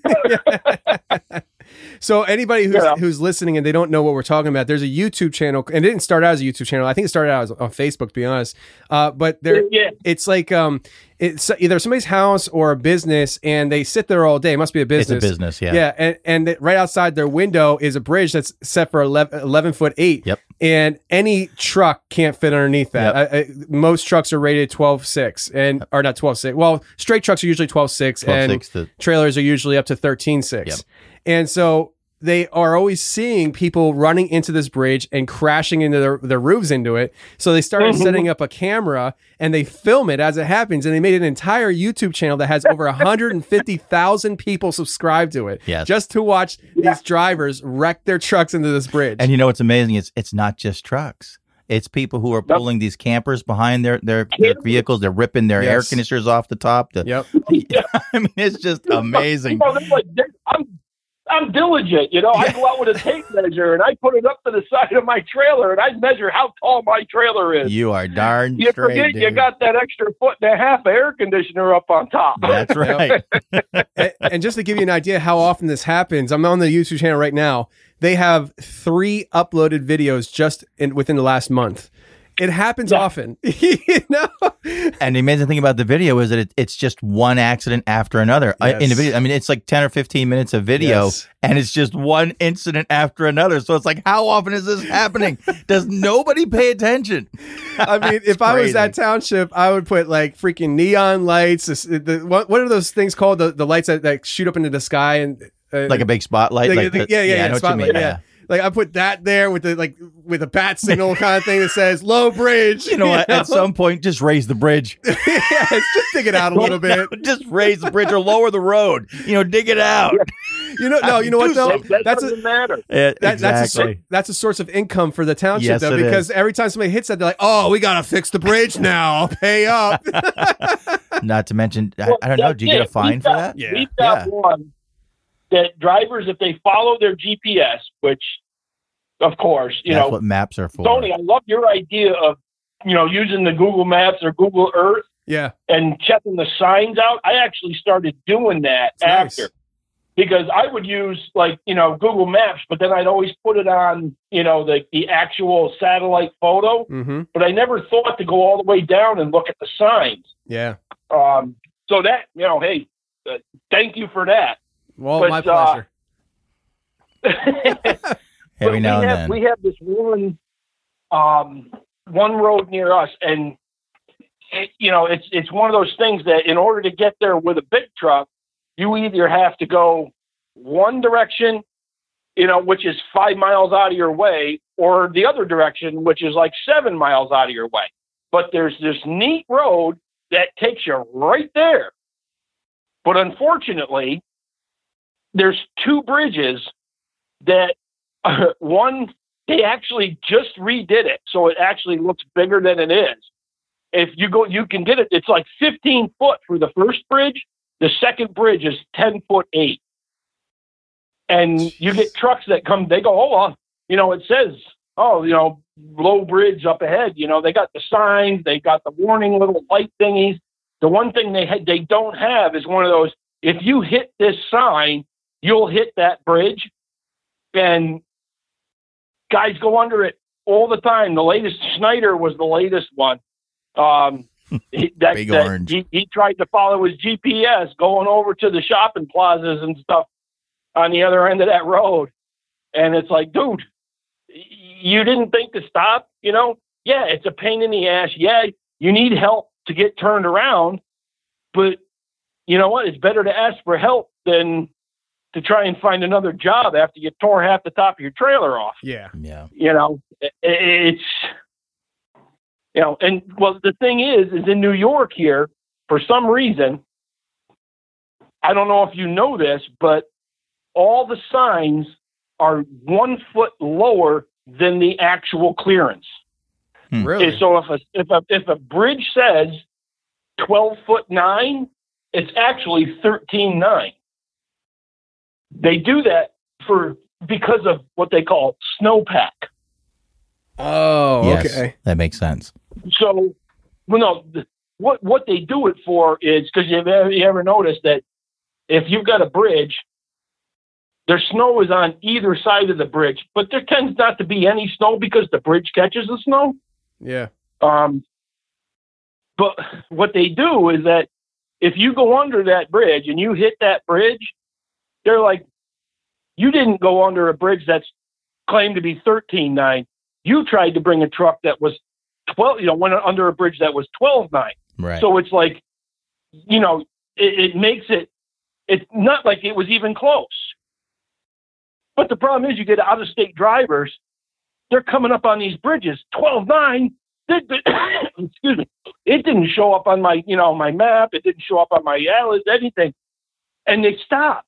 So anybody who's Yeah. who's listening and they don't know what we're talking about, there's a YouTube channel, and it didn't start out as a YouTube channel. I think it started out as on Facebook, to be honest. Uh, but there, Yeah. it's like um, it's either somebody's house or a business, and they sit there all day. It must be a business. It's a business, yeah. Yeah, and and it- right outside their window is a bridge that's set for eleven, eleven foot eight. Yep. And any truck can't fit underneath that. Yep. I, I, most trucks are rated twelve six, and or not twelve six. Well, straight trucks are usually twelve six, and twelve six to- trailers are usually up to thirteen six. Yep. And so they are always seeing people running into this bridge and crashing into their, their roofs into it. So they started setting up a camera and they film it as it happens. And they made an entire YouTube channel that has over one hundred fifty thousand people subscribed to it. Yes. Just to watch these drivers wreck their trucks into this bridge. And you know what's amazing? It's it's not just trucks. It's people who are pulling these campers behind their, their, their vehicles. They're ripping their Yes. air conditioners off the top. The, Yep. I mean, it's just amazing. You know, they're like, they're- I'm, I'm diligent. You know, I go out with a tape measure and I put it up to the side of my trailer and I measure how tall my trailer is. You are darn You straight, forget dude. you got that extra foot and a half of air conditioner up on top. That's right. and, and just to give you an idea how often this happens, I'm on the YouTube channel right now. They have three uploaded videos just in, within the last month. It happens Yeah. often, you know. And the amazing thing about the video is that it, it's just one accident after another I- in the Yes. video. I mean, it's like ten or fifteen minutes of video, Yes. and it's just one incident after another. So it's like, how often is this happening? Does nobody pay attention? I mean, if It's I was crazy. that township, I would put like freaking neon lights. This, the, what, what are those things called? The, the lights that, that shoot up into the sky and uh, Like a big spotlight? like, Like the- the- yeah, yeah, yeah, I know what you spotlight, mean. yeah. Like I put that there with the like with a bat signal kind of thing that says low bridge. You know what? At some point, just raise the bridge. yes, just dig it out a little bit. Just raise the bridge or lower the road. You know, dig it out. You know, no, you know what Do though? something. That That's doesn't a matter. Yeah, that, that's a exactly. sor- that's a source of income for the township Yes, though, it because every time somebody hits that, they're like, "Oh, we gotta fix the bridge now. I'll pay up." Not to mention, I, Well, I don't know. that's Do you get a it. fine We've for got- that? Yeah. We've got Yeah. one that drivers, if they follow their G P S, which, of course, you That's know, what maps are for. Tony, I love your idea of, you know, using the Google Maps or Google Earth yeah, and checking the signs out. I actually started doing that It's nice. after. Because I would use like, you know, Google Maps, but then I'd always put it on, you know, the, the actual satellite photo. mm-hmm. But I never thought to go all the way down and look at the signs. yeah. Um, so that, you know, hey, uh, thank you for that. Well, But, my uh, pleasure. Every But now we and have, then. We have this one, um, one road near us, and it, you know, it's it's one of those things that in order to get there with a big truck, you either have to go one direction, you know, which is five miles out of your way, or the other direction, which is like seven miles out of your way. But there's this neat road that takes you right there. But unfortunately, there's two bridges that uh, one, they actually just redid it. So it actually looks bigger than it is. If you go, you can get it. It's like fifteen foot for the first bridge. The second bridge is ten foot eight. And you get trucks that come, they go, hold on. You know, it says, oh, you know, low bridge up ahead. You know, they got the signs, they got the warning little light thingies. The one thing they had, they don't have is one of those, if you hit this sign, you'll hit that bridge. And guys go under it all the time. The latest Schneider was the latest one. Um, he, that, Big that orange. He, he tried to follow his G P S going over to the shopping plazas and stuff on the other end of that road. And it's like, dude, you didn't think to stop, you know? Yeah, it's a pain in the ass. Yeah, you need help to get turned around, but you know what? It's better to ask for help than to try and find another job after you tore half the top of your trailer off. Yeah. Yeah. You know, it, it's, you know, and well, the thing is, is in New York here, for some reason, I don't know if you know this, but all the signs are one foot lower than the actual clearance. Really? And so if a, if a, if a bridge says twelve foot nine, it's actually thirteen nine. They do that for, because of what they call snowpack. Oh, Yes, okay. that makes sense. So, well, no, th- what, what they do it for is, because you ever, you ever notice that if you've got a bridge, there's snow is on either side of the bridge, but there tends not to be any snow because the bridge catches the snow. Yeah. Um, but what they do is that if you go under that bridge and you hit that bridge, they're like, you didn't go under a bridge that's claimed to be thirteen nine. You tried to bring a truck that was twelve, you know, went under a bridge that was twelve nine. Right. So it's like, you know, it, it makes it, it's not like it was even close. But the problem is you get out of state drivers, they're coming up on these bridges, twelve nine. Excuse me. It didn't show up on my, you know, my map. It didn't show up on my atlas, anything. And they stop.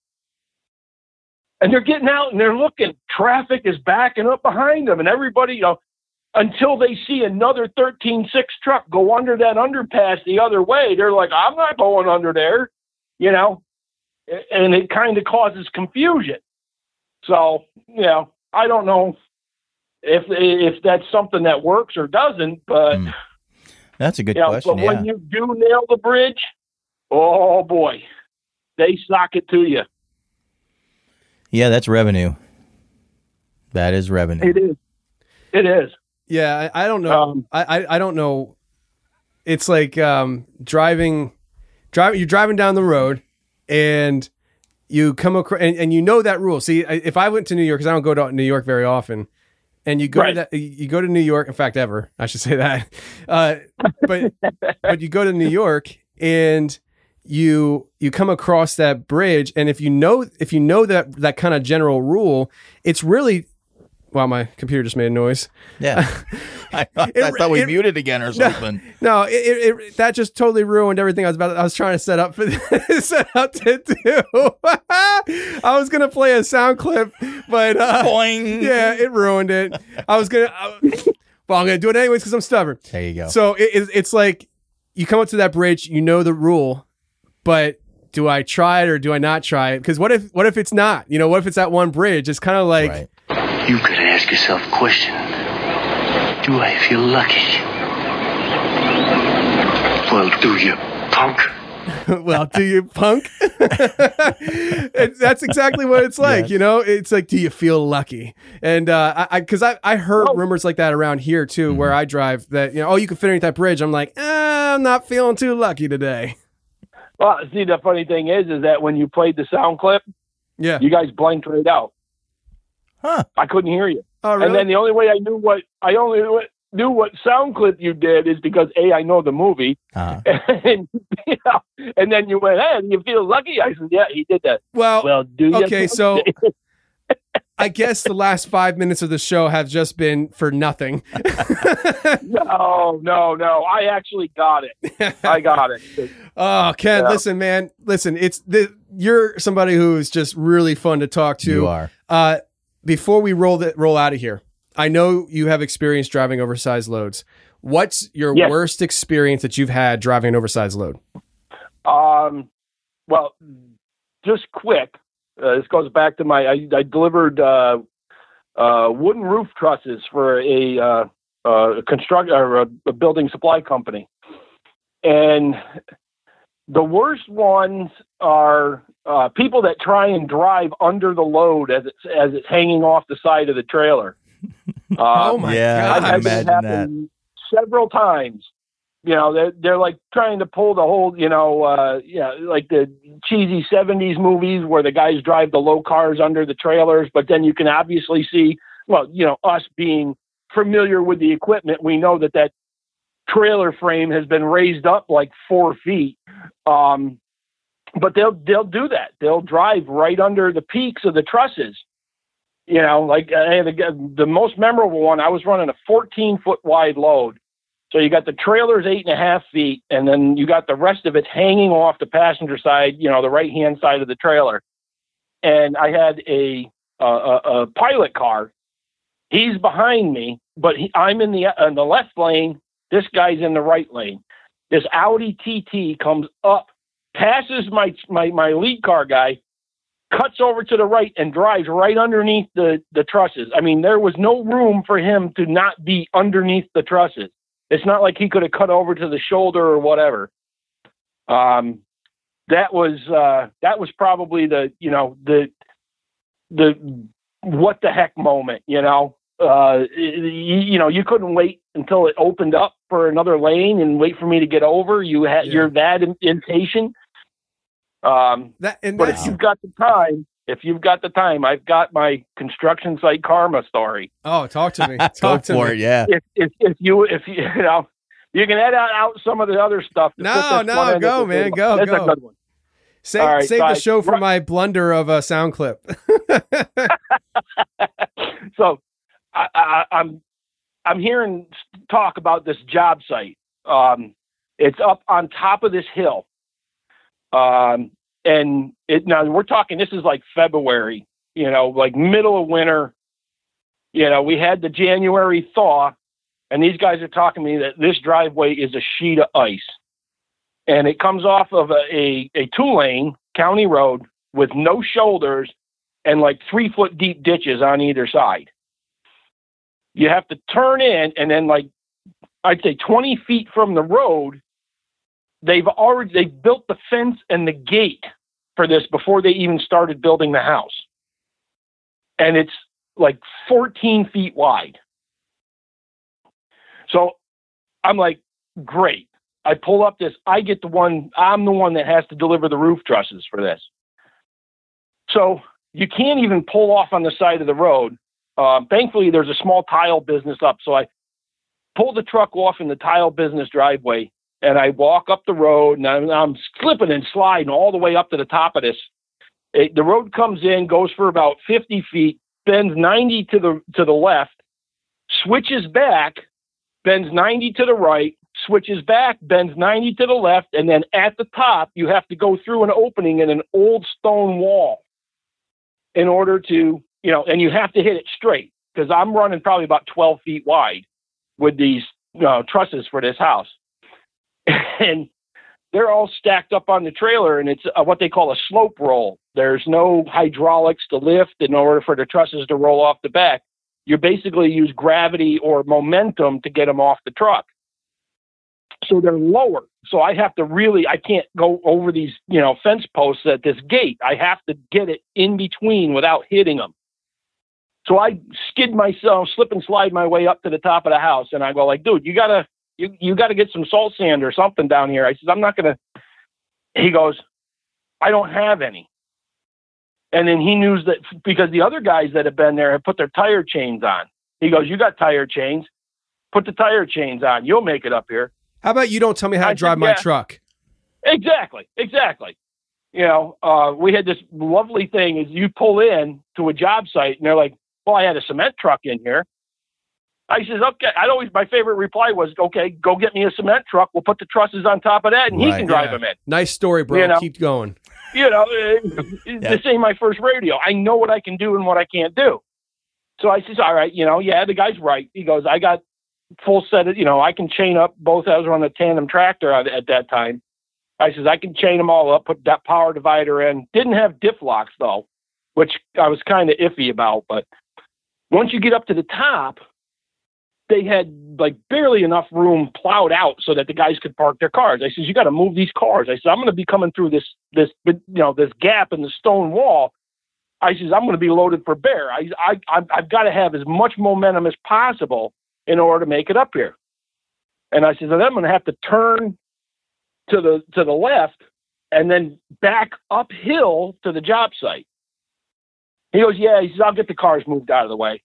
And they're getting out and they're looking. Traffic is backing up behind them. And everybody, you know, until they see another thirteen six truck go under that underpass the other way. They're like, I'm not going under there, you know, and it kind of causes confusion. So, you know, I don't know if if that's something that works or doesn't, but mm. That's a good you know, question. But yeah. when you do nail the bridge, oh boy, they sock it to you. Yeah, that's revenue. That is revenue. It is. It is. Yeah, I, I don't know. Um, I, I I don't know. It's like um, driving, driving. You're driving down the road, and you come across, and, and you know that rule. See, I, if I went to New York, because I don't go to New York very often, and you go Right. to that, you go to New York. In fact, ever I should say that. Uh, but but you go to New York, and you you come across that bridge, and if you know if you know that that kind of general rule, it's really. Wow, my computer just made a noise. Yeah. I, I It- thought we it- muted again or something. No, it, it, it that just totally ruined everything I was about. I was trying to set up for set up to do. I was gonna play a sound clip, but uh, Boing. yeah, it ruined it. I was gonna. I, well, I'm gonna do it anyways because I'm stubborn. There you go. So it, it, it's like you come up to that bridge, you know the rule, but do I try it or do I not try it? Because what if what if it's not? You know, what if it's that one bridge? It's kind of like. Right. You gotta ask yourself a question. Do I feel lucky? Well, do you, punk? Well, do you, punk? It, that's exactly what it's like, Yes. you know? It's like, do you feel lucky? And uh, I, because I, I, I heard Oh. rumors like that around here too, Mm-hmm. where I drive that, you know, oh, you can fit underneath that bridge. I'm like, eh, I'm not feeling too lucky today. Well, see, the funny thing is, is that when you played the sound clip, Yeah. you guys blanked right out. Huh. I couldn't hear you. Oh, really? And then the only way I knew what I only knew what sound clip you did is because A, I know the movie, Uh-huh. and you know, and then you went, "Hey, do you feel lucky?" I said, "Yeah, he did that." well, Well, do you? okay, so I guess the last five minutes of the show have just been for nothing. no, no, no. I actually got it. I got it. Oh, Ken, Yeah. listen, man, listen. It's the you're somebody who's just really fun to talk to. You are. Uh, before we roll that roll out of here, I know you have experience driving oversized loads. What's your Yes. worst experience that you've had driving an oversized load? Um, well, just quick. Uh, this goes back to my. I, I delivered uh, uh, wooden roof trusses for a uh, uh, construct or a, a building supply company, and the worst ones are uh, people that try and drive under the load as it's as it's hanging off the side of the trailer. Oh Um, my Yeah, I've God! I had that imagine happen several times. You know, they're, they're like trying to pull the whole, you know, uh, yeah, like the cheesy seventies movies where the guys drive the low cars under the trailers, but then you can obviously see, well, you know, us being familiar with the equipment, we know that that trailer frame has been raised up like four feet. Um, but they'll, they'll do that. They'll drive right under the peaks of the trusses. You know, like uh, the, the most memorable one, I was running a fourteen foot wide load. So you got the trailer's eight and a half feet, and then you got the rest of it hanging off the passenger side, you know, the right hand side of the trailer. And I had a a, a pilot car. He's behind me, but he, I'm in the in the left lane. This guy's in the right lane. This Audi T T comes up, passes my my my lead car guy, cuts over to the right and drives right underneath the, the trusses. I mean, there was no room for him to not be underneath the trusses. It's not like he could have cut over to the shoulder or whatever. Um, that was, uh, that was probably the, you know, the, the, what the heck moment, you know, uh, you, you know, you couldn't wait until it opened up for another lane and wait for me to get over. You had, Yeah. you're that impatient. Um, That and but that's if you've got the time, if you've got the time, I've got my construction site karma story. oh, talk to me, Go talk to for me. it, yeah. If if, if you if you, you know you can edit out some of the other stuff. to No, put this no, one in go, at the man, table. go, That's go. a good one. Save, All right, save so the I- show for right- my blunder of a sound clip. So I, I, I'm I'm hearing talk about this job site. Um, it's up on top of this hill. Um, and it now we're talking. This is like February. You know, like middle of winter. You know, we had the January thaw, and these guys are talking to me that this driveway is a sheet of ice. And it comes off of a, a, a two-lane county road with no shoulders and like three-foot deep ditches on either side. You have to turn in, and then like, I'd say twenty feet from the road, they've already, they built the fence and the gate for this before they even started building the house. And it's like fourteen feet wide. So I'm like, great. I pull up this, I get the one, I'm the one that has to deliver the roof trusses for this. So you can't even pull off on the side of the road. Uh, thankfully, there's a small tile business up. So I pull the truck off in the tile business driveway, and I walk up the road, and I'm, I'm slipping and sliding all the way up to the top of this. It, the road comes in, goes for about fifty feet, bends ninety to the to the left, switches back, bends ninety to the right, switches back, bends ninety to the left, and then at the top, you have to go through an opening in an old stone wall in order to, you know, and you have to hit it straight, because I'm running probably about twelve feet wide with these uh, trusses for this house. And they're all stacked up on the trailer, and it's uh, what they call a slope roll. There's no hydraulics to lift in order for the trusses to roll off the back. You basically use gravity or momentum to get them off the truck. So they're lower. So I have to really, I can't go over these, you know, fence posts at this gate. I have to get it in between without hitting them. So I skid myself, slip and slide my way up to the top of the house. And I go like, dude, you gotta, you, you gotta get some salt sand or something down here. I said, I'm not going to, he goes, I don't have any. And then he knew that because the other guys that have been there have put their tire chains on. He goes, you got tire chains, put the tire chains on. You'll make it up here. How about you don't tell me how to I drive said, my yeah. truck? Exactly. Exactly. You know, uh, we had this lovely thing is you pull in to a job site and they're like, well, I had a cement truck in here. I says, okay. I'd always, my favorite reply was, okay, go get me a cement truck. We'll put the trusses on top of that and Right. he can drive Yeah. them in. Nice story, bro. You know? Keep going. You know, uh, this ain't my first radio. I know what I can do and what I can't do. So I says, all right, you know, yeah, the guy's right. He goes, I got full set of, you know, I can chain up both. I was on a tandem tractor at, at that time. I says, I can chain them all up, put that power divider in. Didn't have diff locks though, which I was kind of iffy about. But once you get up to the top, they had like barely enough room plowed out so that the guys could park their cars. I says, you got to move these cars. I said, I'm going to be coming through this, this, you know, this gap in the stone wall. I says, I'm going to be loaded for bear. I, I, I've got to have as much momentum as possible in order to make it up here. And I says, and I'm going to have to turn to the, to the left and then back uphill to the job site. He goes, yeah, he says, I'll get the cars moved out of the way.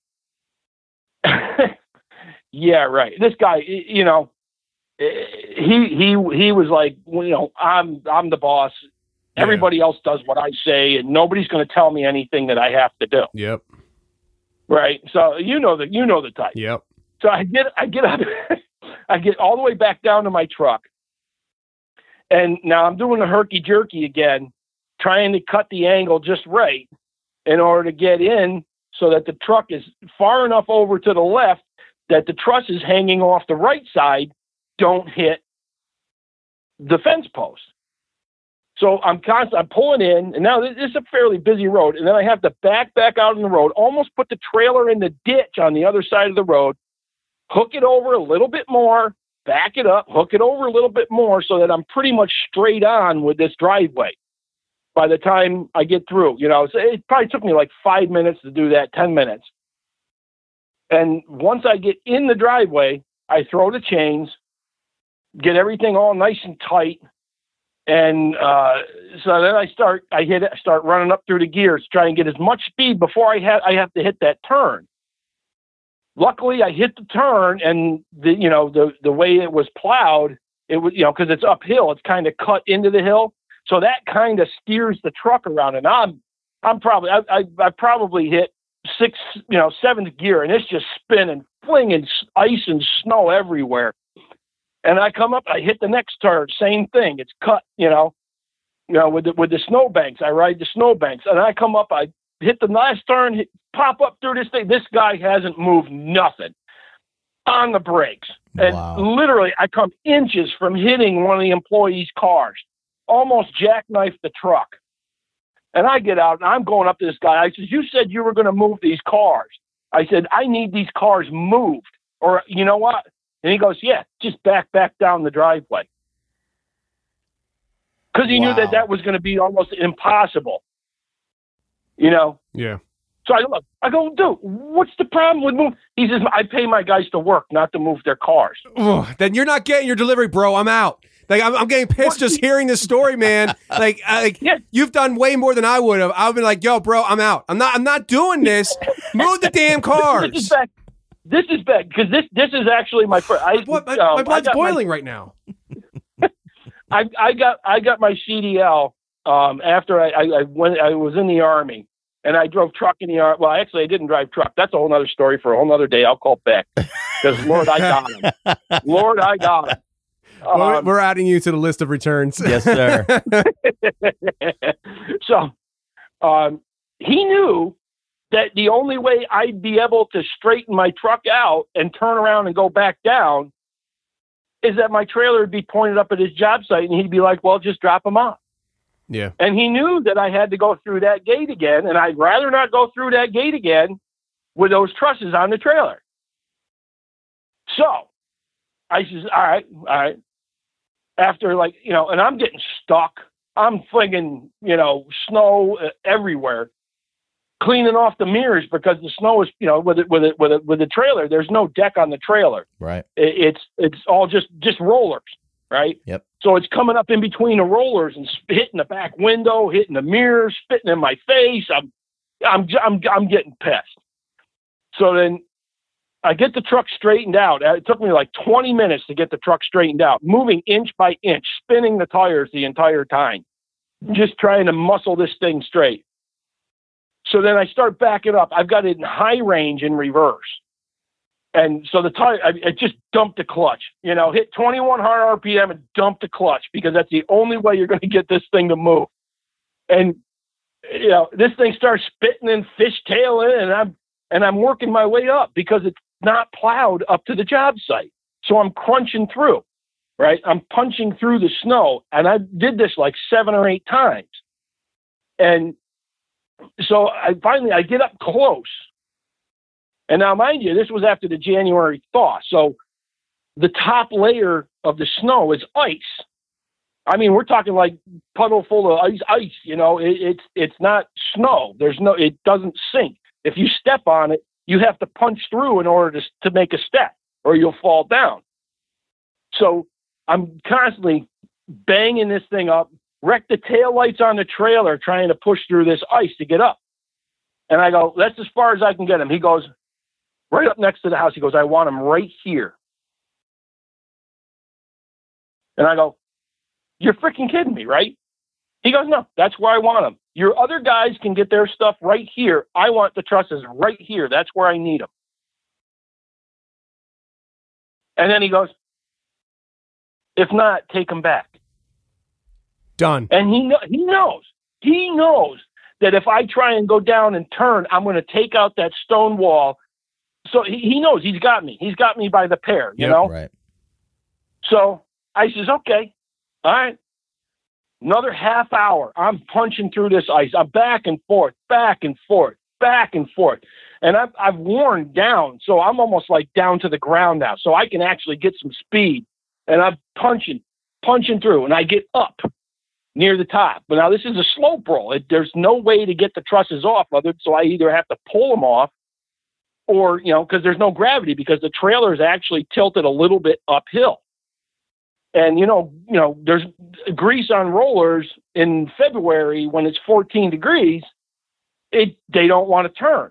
Yeah, right. This guy, you know, he, he, he was like, you know, I'm, I'm the boss. Yeah. Everybody else does what I say and nobody's going to tell me anything that I have to do. Yep. Right. So you know that, you know the type. Yep. So I get, I get up, I get all the way back down to my truck. And now I'm doing a herky jerky again, trying to cut the angle just right in order to get in so that the truck is far enough over to the left that the trusses hanging off the right side don't hit the fence post. So I'm constant, I'm pulling in, and now this is a fairly busy road, and then I have to back back out on the road, almost put the trailer in the ditch on the other side of the road, hook it over a little bit more, back it up, hook it over a little bit more so that I'm pretty much straight on with this driveway by the time I get through. You know, so it probably took me like five minutes to do that, ten minutes. And once I get in the driveway, I throw the chains, get everything all nice and tight. And uh, so then I start, I hit it, start running up through the gears, to try and get as much speed before I have, I have to hit that turn. Luckily, I hit the turn, and the, you know, the, the way it was plowed, it was, you know, because it's uphill, it's kind of cut into the hill. So that kind of steers the truck around. And I'm, I'm probably, I, I, I probably hit six, you know, seventh gear, and it's just spinning, flinging ice and snow everywhere. And I come up, I hit the next turn, same thing. It's cut, you know, you know, with the, with the snowbanks. I ride the snowbanks, and I come up, I hit the last turn, hit, pop up through this thing. This guy hasn't moved nothing. on the brakes. And Wow. literally, I come inches from hitting one of the employees' cars, almost jackknifed the truck. And I get out, and I'm going up to this guy. I said, you said you were going to move these cars. I said, I need these cars moved. Or, you know what? And he goes, yeah, just back, back down the driveway. Because he Wow. knew that that was going to be almost impossible. You know? Yeah. So I look, I go, dude, what's the problem with move? He says, I pay my guys to work, not to move their cars. Oh, then you're not getting your delivery, bro. I'm out. Like I'm, I'm getting pissed just hearing this story, man. Like, I, like Yeah. you've done way more than I would have. I've been like, yo, bro, I'm out. I'm not. I'm not doing this. Move the damn This is cars. bad. This is bad because this this is actually my first. I, What? My, um, my I blood's got my- boiling right now. I, I got I got my C D L um, after I, I, I went. I was in the Army, and I drove truck in the Army. Well, actually, I didn't drive truck. That's a whole other story for a whole other day. I'll call back because Lord, I got him. Lord, I got him. We're, Um, we're adding you to the list of returns. Yes, sir. so um, he knew that the only way I'd be able to straighten my truck out and turn around and go back down is that my trailer would be pointed up at his job site, and he'd be like, well, just drop him off. Yeah. And he knew that I had to go through that gate again, and I'd rather not go through that gate again with those trusses on the trailer. So I says, all right, all right. After, like, you know, and I'm getting stuck. I'm flinging, you know, snow uh, everywhere, cleaning off the mirrors because the snow is, you know, with it, with it, with it, with the trailer, there's no deck on the trailer. Right. It, it's, it's all just, just rollers. Right. Yep. So it's coming up in between the rollers and hitting the back window, hitting the mirror, spitting in my face. I'm, I'm, I'm, I'm getting pissed. So then I get the truck straightened out. It took me like twenty minutes to get the truck straightened out, moving inch by inch, spinning the tires the entire time, just trying to muscle this thing straight. So then I start backing up. I've got it in high range in reverse. And so the tire, I, I just dumped the clutch, you know, hit twenty-one hundred R P M and dumped the clutch because that's the only way you're going to get this thing to move. And, you know, this thing starts spitting and fishtailing, and I'm, and I'm working my way up because it's not plowed up to the job site. So I'm crunching through, right? I'm punching through the snow, and I did this like seven or eight times. And so I finally, I get up close. And now, mind you, this was after the January thaw. So the top layer of the snow is ice. I mean, we're talking like puddle full of ice, ice, you know, it, it's, it's not snow. There's no, it doesn't sink. If you step on it, you have to punch through in order to, to make a step or you'll fall down. So I'm constantly banging this thing up, wreck the taillights on the trailer, trying to push through this ice to get up. And I go, that's as far as I can get him. He goes, right up next to the house. He goes, I want him right here. And I go, you're freaking kidding me, right? He goes, no, that's where I want him. Your other guys can get their stuff right here. I want the trusses right here. That's where I need them. And then he goes, if not, take them back. Done. And he kn- he knows. He knows that if I try and go down and turn, I'm going to take out that stone wall. So he, he knows he's got me. He's got me by the pair, you Yep. know? Right. So I says, okay, all right. Another half hour. I'm punching through this ice. I'm back and forth, back and forth, back and forth. And I've, I've worn down. So I'm almost like down to the ground now. So I can actually get some speed. And I'm punching, punching through. And I get up near the top. But now this is a slope roll. It, there's no way to get the trusses off of it. So I either have to pull them off or, you know, because there's no gravity because the trailer is actually tilted a little bit uphill. And, you know, you know, there's grease on rollers in February when it's fourteen degrees, it, they don't want to turn.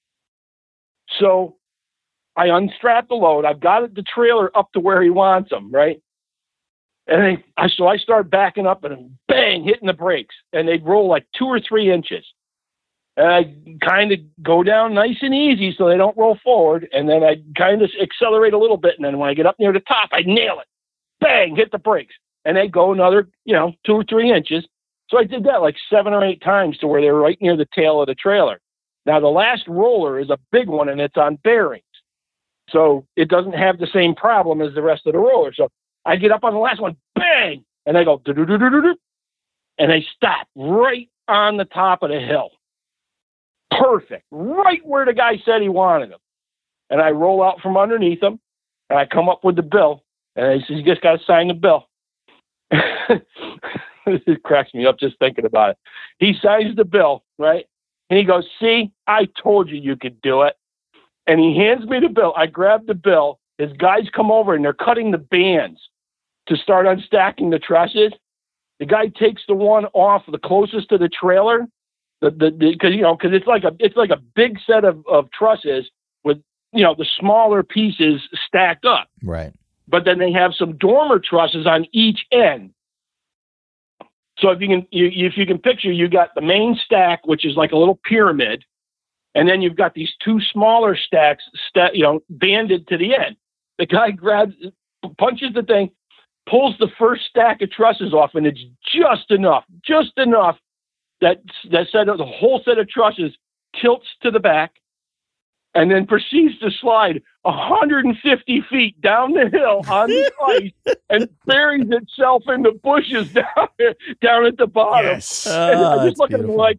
So I unstrap the load. I've got it, the trailer up to where he wants them, right? And they, I, so I start backing up and bang, hitting the brakes. And they'd roll like two or three inches. And I kind of go down nice and easy so they don't roll forward. And then I kind of accelerate a little bit. And then when I get up near the top, I nail it. Bang, hit the brakes. And they go another, you know, two or three inches. So I did that like seven or eight times to where they were right near the tail of the trailer. Now, the last roller is a big one, and it's on bearings. So it doesn't have the same problem as the rest of the roller. So I get up on the last one, bang, and I go, do-do-do-do-do-do, and I stop right on the top of the hill. Perfect. Right where the guy said he wanted him. And I roll out from underneath him, and I come up with the bill, and I says, you just got to sign the bill. It cracks me up just thinking about it. He signs the bill, right? And he goes, see, I told you you could do it. And he hands me the bill. I grab the bill. His guys come over, and they're cutting the bands to start unstacking the trusses. The guy takes the one off the closest to the trailer, the the because you know because it's like a it's like a big set of, of trusses with you know the smaller pieces stacked up. Right. But then they have some dormer trusses on each end. So if you can you, if you can picture, you got the main stack, which is like a little pyramid, and then you've got these two smaller stacks, sta- you know, banded to the end. The guy grabs, punches the thing, pulls the first stack of trusses off, and it's just enough, just enough that that set of, the whole set of trusses tilts to the back, and then proceeds to slide one hundred fifty feet down the hill on the ice and buries itself in the bushes down there, down at the bottom. Yes. And Oh, I just look at him like,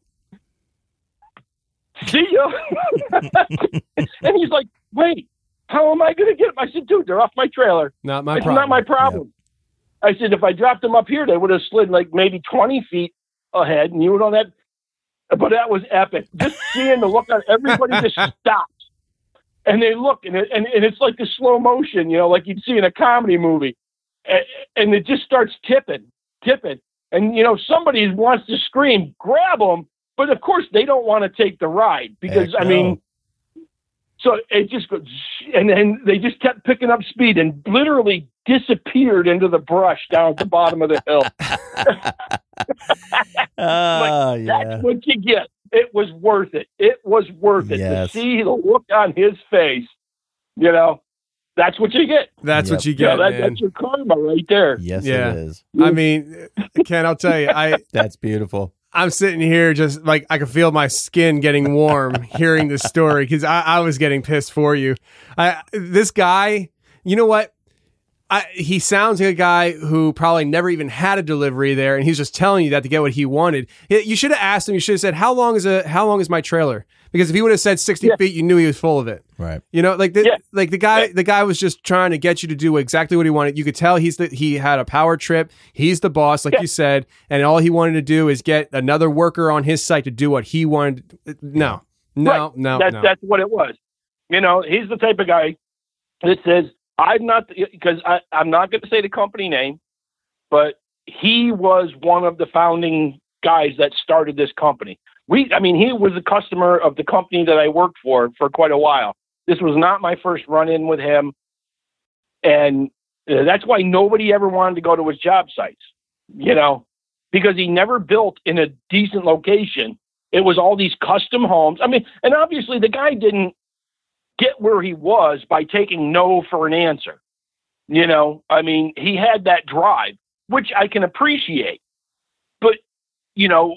see ya. And he's like, wait, how am I going to get them? I said, dude, they're off my trailer. Not my It's problem. not my problem. I said, if I dropped them up here, they would have slid like maybe twenty feet ahead, and you would know that. But that was epic. Just seeing the look on everybody just stops. And they look, and, it, and, and it's like the slow motion, you know, like you'd see in a comedy movie. And, and it just starts tipping, tipping. And, you know, somebody wants to scream, grab them. But, of course, they don't want to take the ride because, Heck I no. mean, so it just goes, and then they just kept picking up speed and literally disappeared into the brush down at the bottom of the hill. Oh, yeah. That's what you get. It was worth it. It was worth it Yes. to see the look on his face. You know, that's what you get. That's Yep. what you Yeah, get, that, man. that's your karma right there. Yes, Yeah. it is. I mean, Ken, I'll tell you, I That's beautiful. I'm sitting here just like I could feel my skin getting warm hearing this story because I, I was getting pissed for you. I this guy, you know what? I, he sounds like a guy who probably never even had a delivery there, and he's just telling you that to get what he wanted. You should have asked him. You should have said, "How long is a How long is my trailer?" Because if he would have said sixty Yeah. feet, you knew he was full of it. Right. You know, like the, Yeah. like the guy, Yeah. the guy was just trying to get you to do exactly what he wanted. You could tell he's the, he had a power trip. He's the boss, like Yeah. you said, and all he wanted to do is get another worker on his site to do what he wanted. No, no, Right. no, That's no. that's what it was. You know, he's the type of guy that says, "I'm not," because I'm not going to say the company name, but he was one of the founding guys that started this company. We, I mean, he was a customer of the company that I worked for for quite a while. This was not my first run-in with him, and uh, that's why nobody ever wanted to go to his job sites. You know, because he never built in a decent location. It was all these custom homes. I mean, and obviously the guy didn't get where he was by taking no for an answer. You know, I mean, he had that drive, which I can appreciate. But, you know,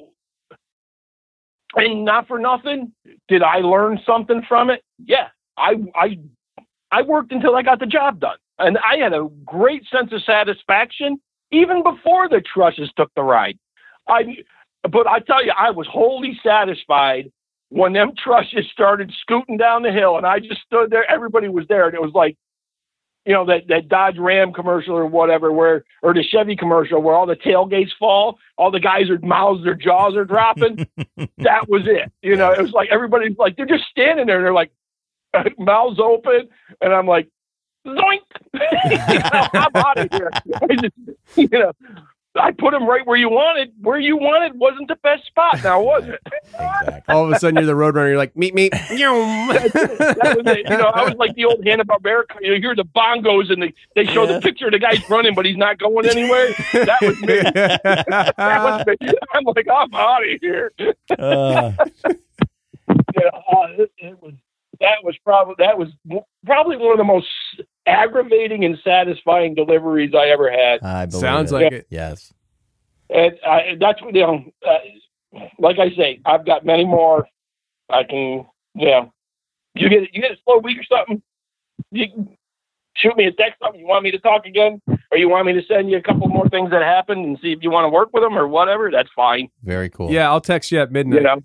and not for nothing, did I learn something from it? Yeah. I I I worked until I got the job done. And I had a great sense of satisfaction even before the trusses took the ride. I but I tell you, I was wholly satisfied when them trusses started scooting down the hill, and I just stood there. Everybody was there, and it was like, you know, that, that Dodge Ram commercial or whatever, where, or the Chevy commercial where all the tailgates fall, all the guys are mouths, their jaws are dropping. That was it. You know, it was like everybody's like, they're just standing there, and they're like mouths open, and I'm like, zoink! You know, I'm out of here. I just, you know, I put him right where you wanted. Where you wanted wasn't the best spot, now was it? Exactly. All of a sudden, you're the roadrunner. You're like, meet me. That was it. You know, I was like the old Hanna-Barbera. You hear the bongos and the, they show Yeah. the picture of the guy's running, but he's not going anywhere. That was me. That was me. I'm like, I'm out of here. Uh, Yeah, uh, it, it was. That was probably that was probably one of the most aggravating and satisfying deliveries I ever had. I believe Sounds it. like it. Yes. And I, that's what, you know, uh, like I say, I've got many more. I can, you know, you get you get a slow week or something, you can shoot me a text. You want me to talk again, or you want me to send you a couple more things that happened and see if you want to work with them or whatever. That's fine. Very cool. Yeah, I'll text you at midnight. You know.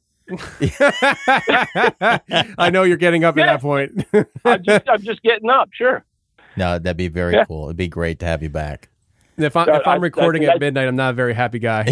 I know you're getting up Yeah. at that point. I'm just, I'm just getting up. Sure. No, that'd be very Yeah. cool. It'd be great to have you back. If I'm, Uh, if I'm I- recording I- at midnight, I'm not a very happy guy.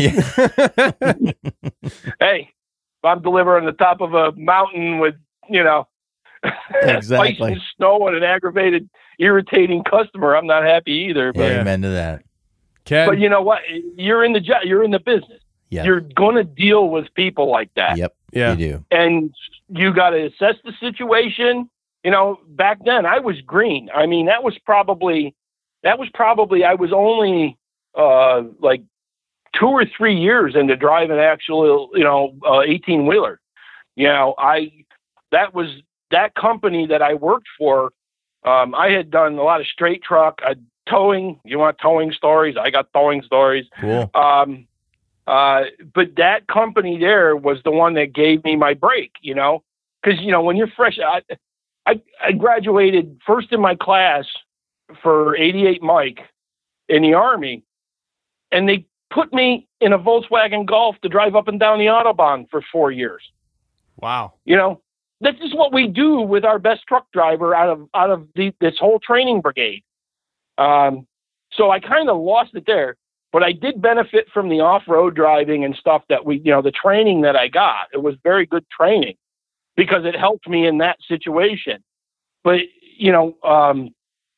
Hey, if I'm delivering the top of a mountain with, you know, Exactly. ice and snow and an aggravated, irritating customer, I'm not happy either. But, Yeah. Amen to that. Ken, but you know what? You're in the jo- you're in the business. Yeah. You're going to deal with people like that. Yep. yeah. You do. And you got to assess the situation. You know, back then I was green. I mean, that was probably, that was probably, I was only uh, like two or three years into driving actual, you know, uh, eighteen wheeler. You know, I, that was that company that I worked for. Um, I had done a lot of straight truck, uh, towing. You want towing stories? I got towing stories. Cool. Um, uh, but that company there was the one that gave me my break, you know, because, you know, when you're fresh, I, I, I graduated first in my class for eighty-eight Mike in the Army, and they put me in a Volkswagen Golf to drive up and down the Autobahn for four years. Wow. You know, this is what we do with our best truck driver out of, out of the, this whole training brigade. Um, so I kind of lost it there. But I did benefit from the off-road driving and stuff that we, you know, the training that I got. It was very good training because it helped me in that situation. But, you know, um,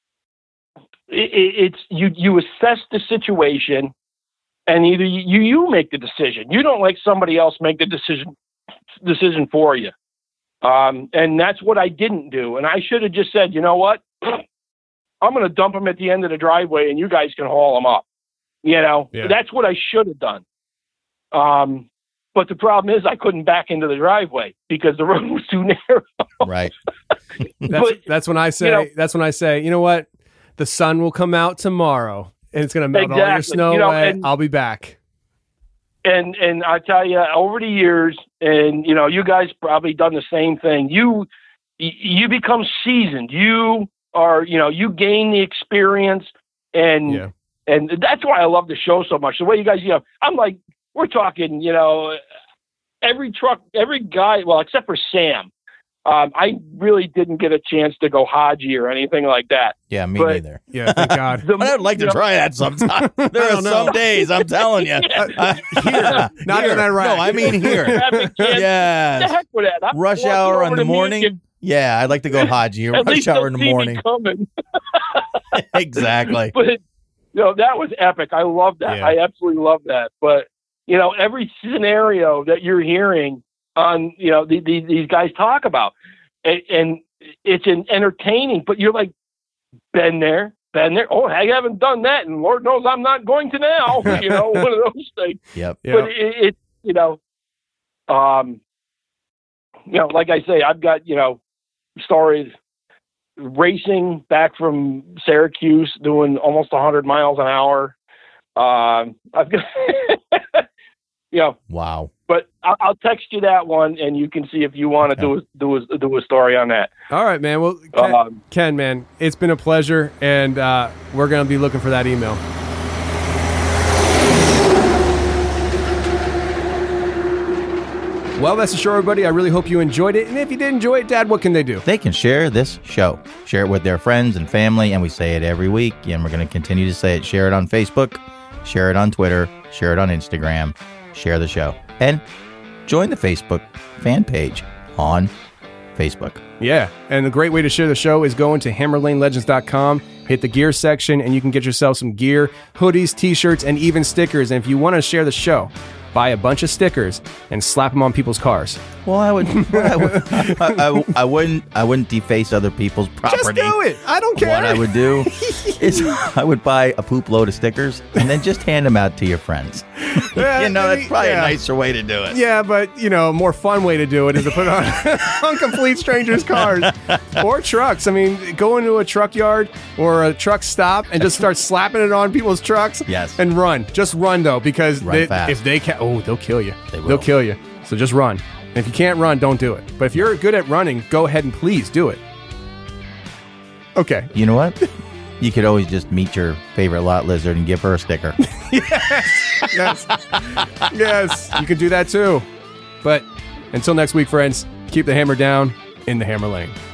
it, it's, you, you assess the situation and either you, you make the decision. You don't let somebody else make the decision, decision for you. Um, and that's what I didn't do. And I should have just said, you know what, I'm going to dump them at the end of the driveway and you guys can haul them up. You know, Yeah. that's what I should have done. Um, but the problem is I couldn't back into the driveway because the road was too narrow. Right. That's, But, that's when I say, you know- that's when I say, you know what? The sun will come out tomorrow and it's going to melt all your Exactly. snow You know, away. and- I'll be back. And and I tell you, over the years, and you know, you guys probably done the same thing. You y- you become seasoned. You are, you know, you gain the experience, and Yeah. and that's why I love the show so much. The way you guys, you know, I'm like, we're talking, you know, every truck, every guy, well, except for Sam. Um, I really didn't get a chance to go Haji or anything like that. Yeah, me But- neither. Yeah. Thank God. The- I'd like to you know, try that sometime. There are don't know. some days, I'm telling you. Yeah. here, Not in Iraq. No, I mean here. traffic jam. The Yes. heck with that. I'm Rush walking hour over in to the meet morning. you. Yeah, I'd like to go Haji. At Rush least hour they'll in the see me morning. coming. Exactly. But you know, that was epic. I love that. Yeah. I absolutely love that. But you know, every scenario that you're hearing on, you know, the, the, these guys talk about, and, and it's an entertaining. But you're like, been there, been there. Oh, I haven't done that, and Lord knows I'm not going to now. You know, one of those things. Yep. Yeah. But it, it, you know, um, you know, like I say, I've got, you know, stories racing back from Syracuse, doing almost one hundred miles an hour. Um, I've got, you know, Wow. but I'll, I'll text you that one, and you can see if you want to Okay. do a, do a, do a story on that. All right, man. Well, Ken, Um, Ken, man, it's been a pleasure, and uh, we're going to be looking for that email. Well, that's the show, everybody. I really hope you enjoyed it. And if you did enjoy it, Dad, what can they do? They can share this show. Share it with their friends and family, and we say it every week, and we're going to continue to say it. Share it on Facebook, share it on Twitter, share it on Instagram, share the show. And join the Facebook fan page on Facebook. Yeah, and the great way to share the show is going to hammer lane legends dot com, hit the gear section, and you can get yourself some gear, hoodies, t-shirts, and even stickers. And if you want to share the show, buy a bunch of stickers and slap them on people's cars. Well, I would, I, would I, I, I wouldn't, I wouldn't deface other people's property. Just do it. I don't care. What I would do is I would buy a poop load of stickers and then just hand them out to your friends. Yeah, You know, that's probably yeah. a nicer way to do it. Yeah, but, you know, a more fun way to do it is to put it on, on complete strangers' cars or trucks. I mean, go into a truck yard or a truck stop and just start slapping it on people's trucks. Yes. And run. Just run, though, because Run they, fast. if they can, oh, they'll kill you. They will. They'll kill you. So just run. And if you can't run, don't do it. But if you're good at running, go ahead and please do it. Okay. You know what? You could always just meet your favorite lot lizard and give her a sticker. Yes. Yes. Yes. You can do that too. But until next week, friends, keep the hammer down in the hammer lane.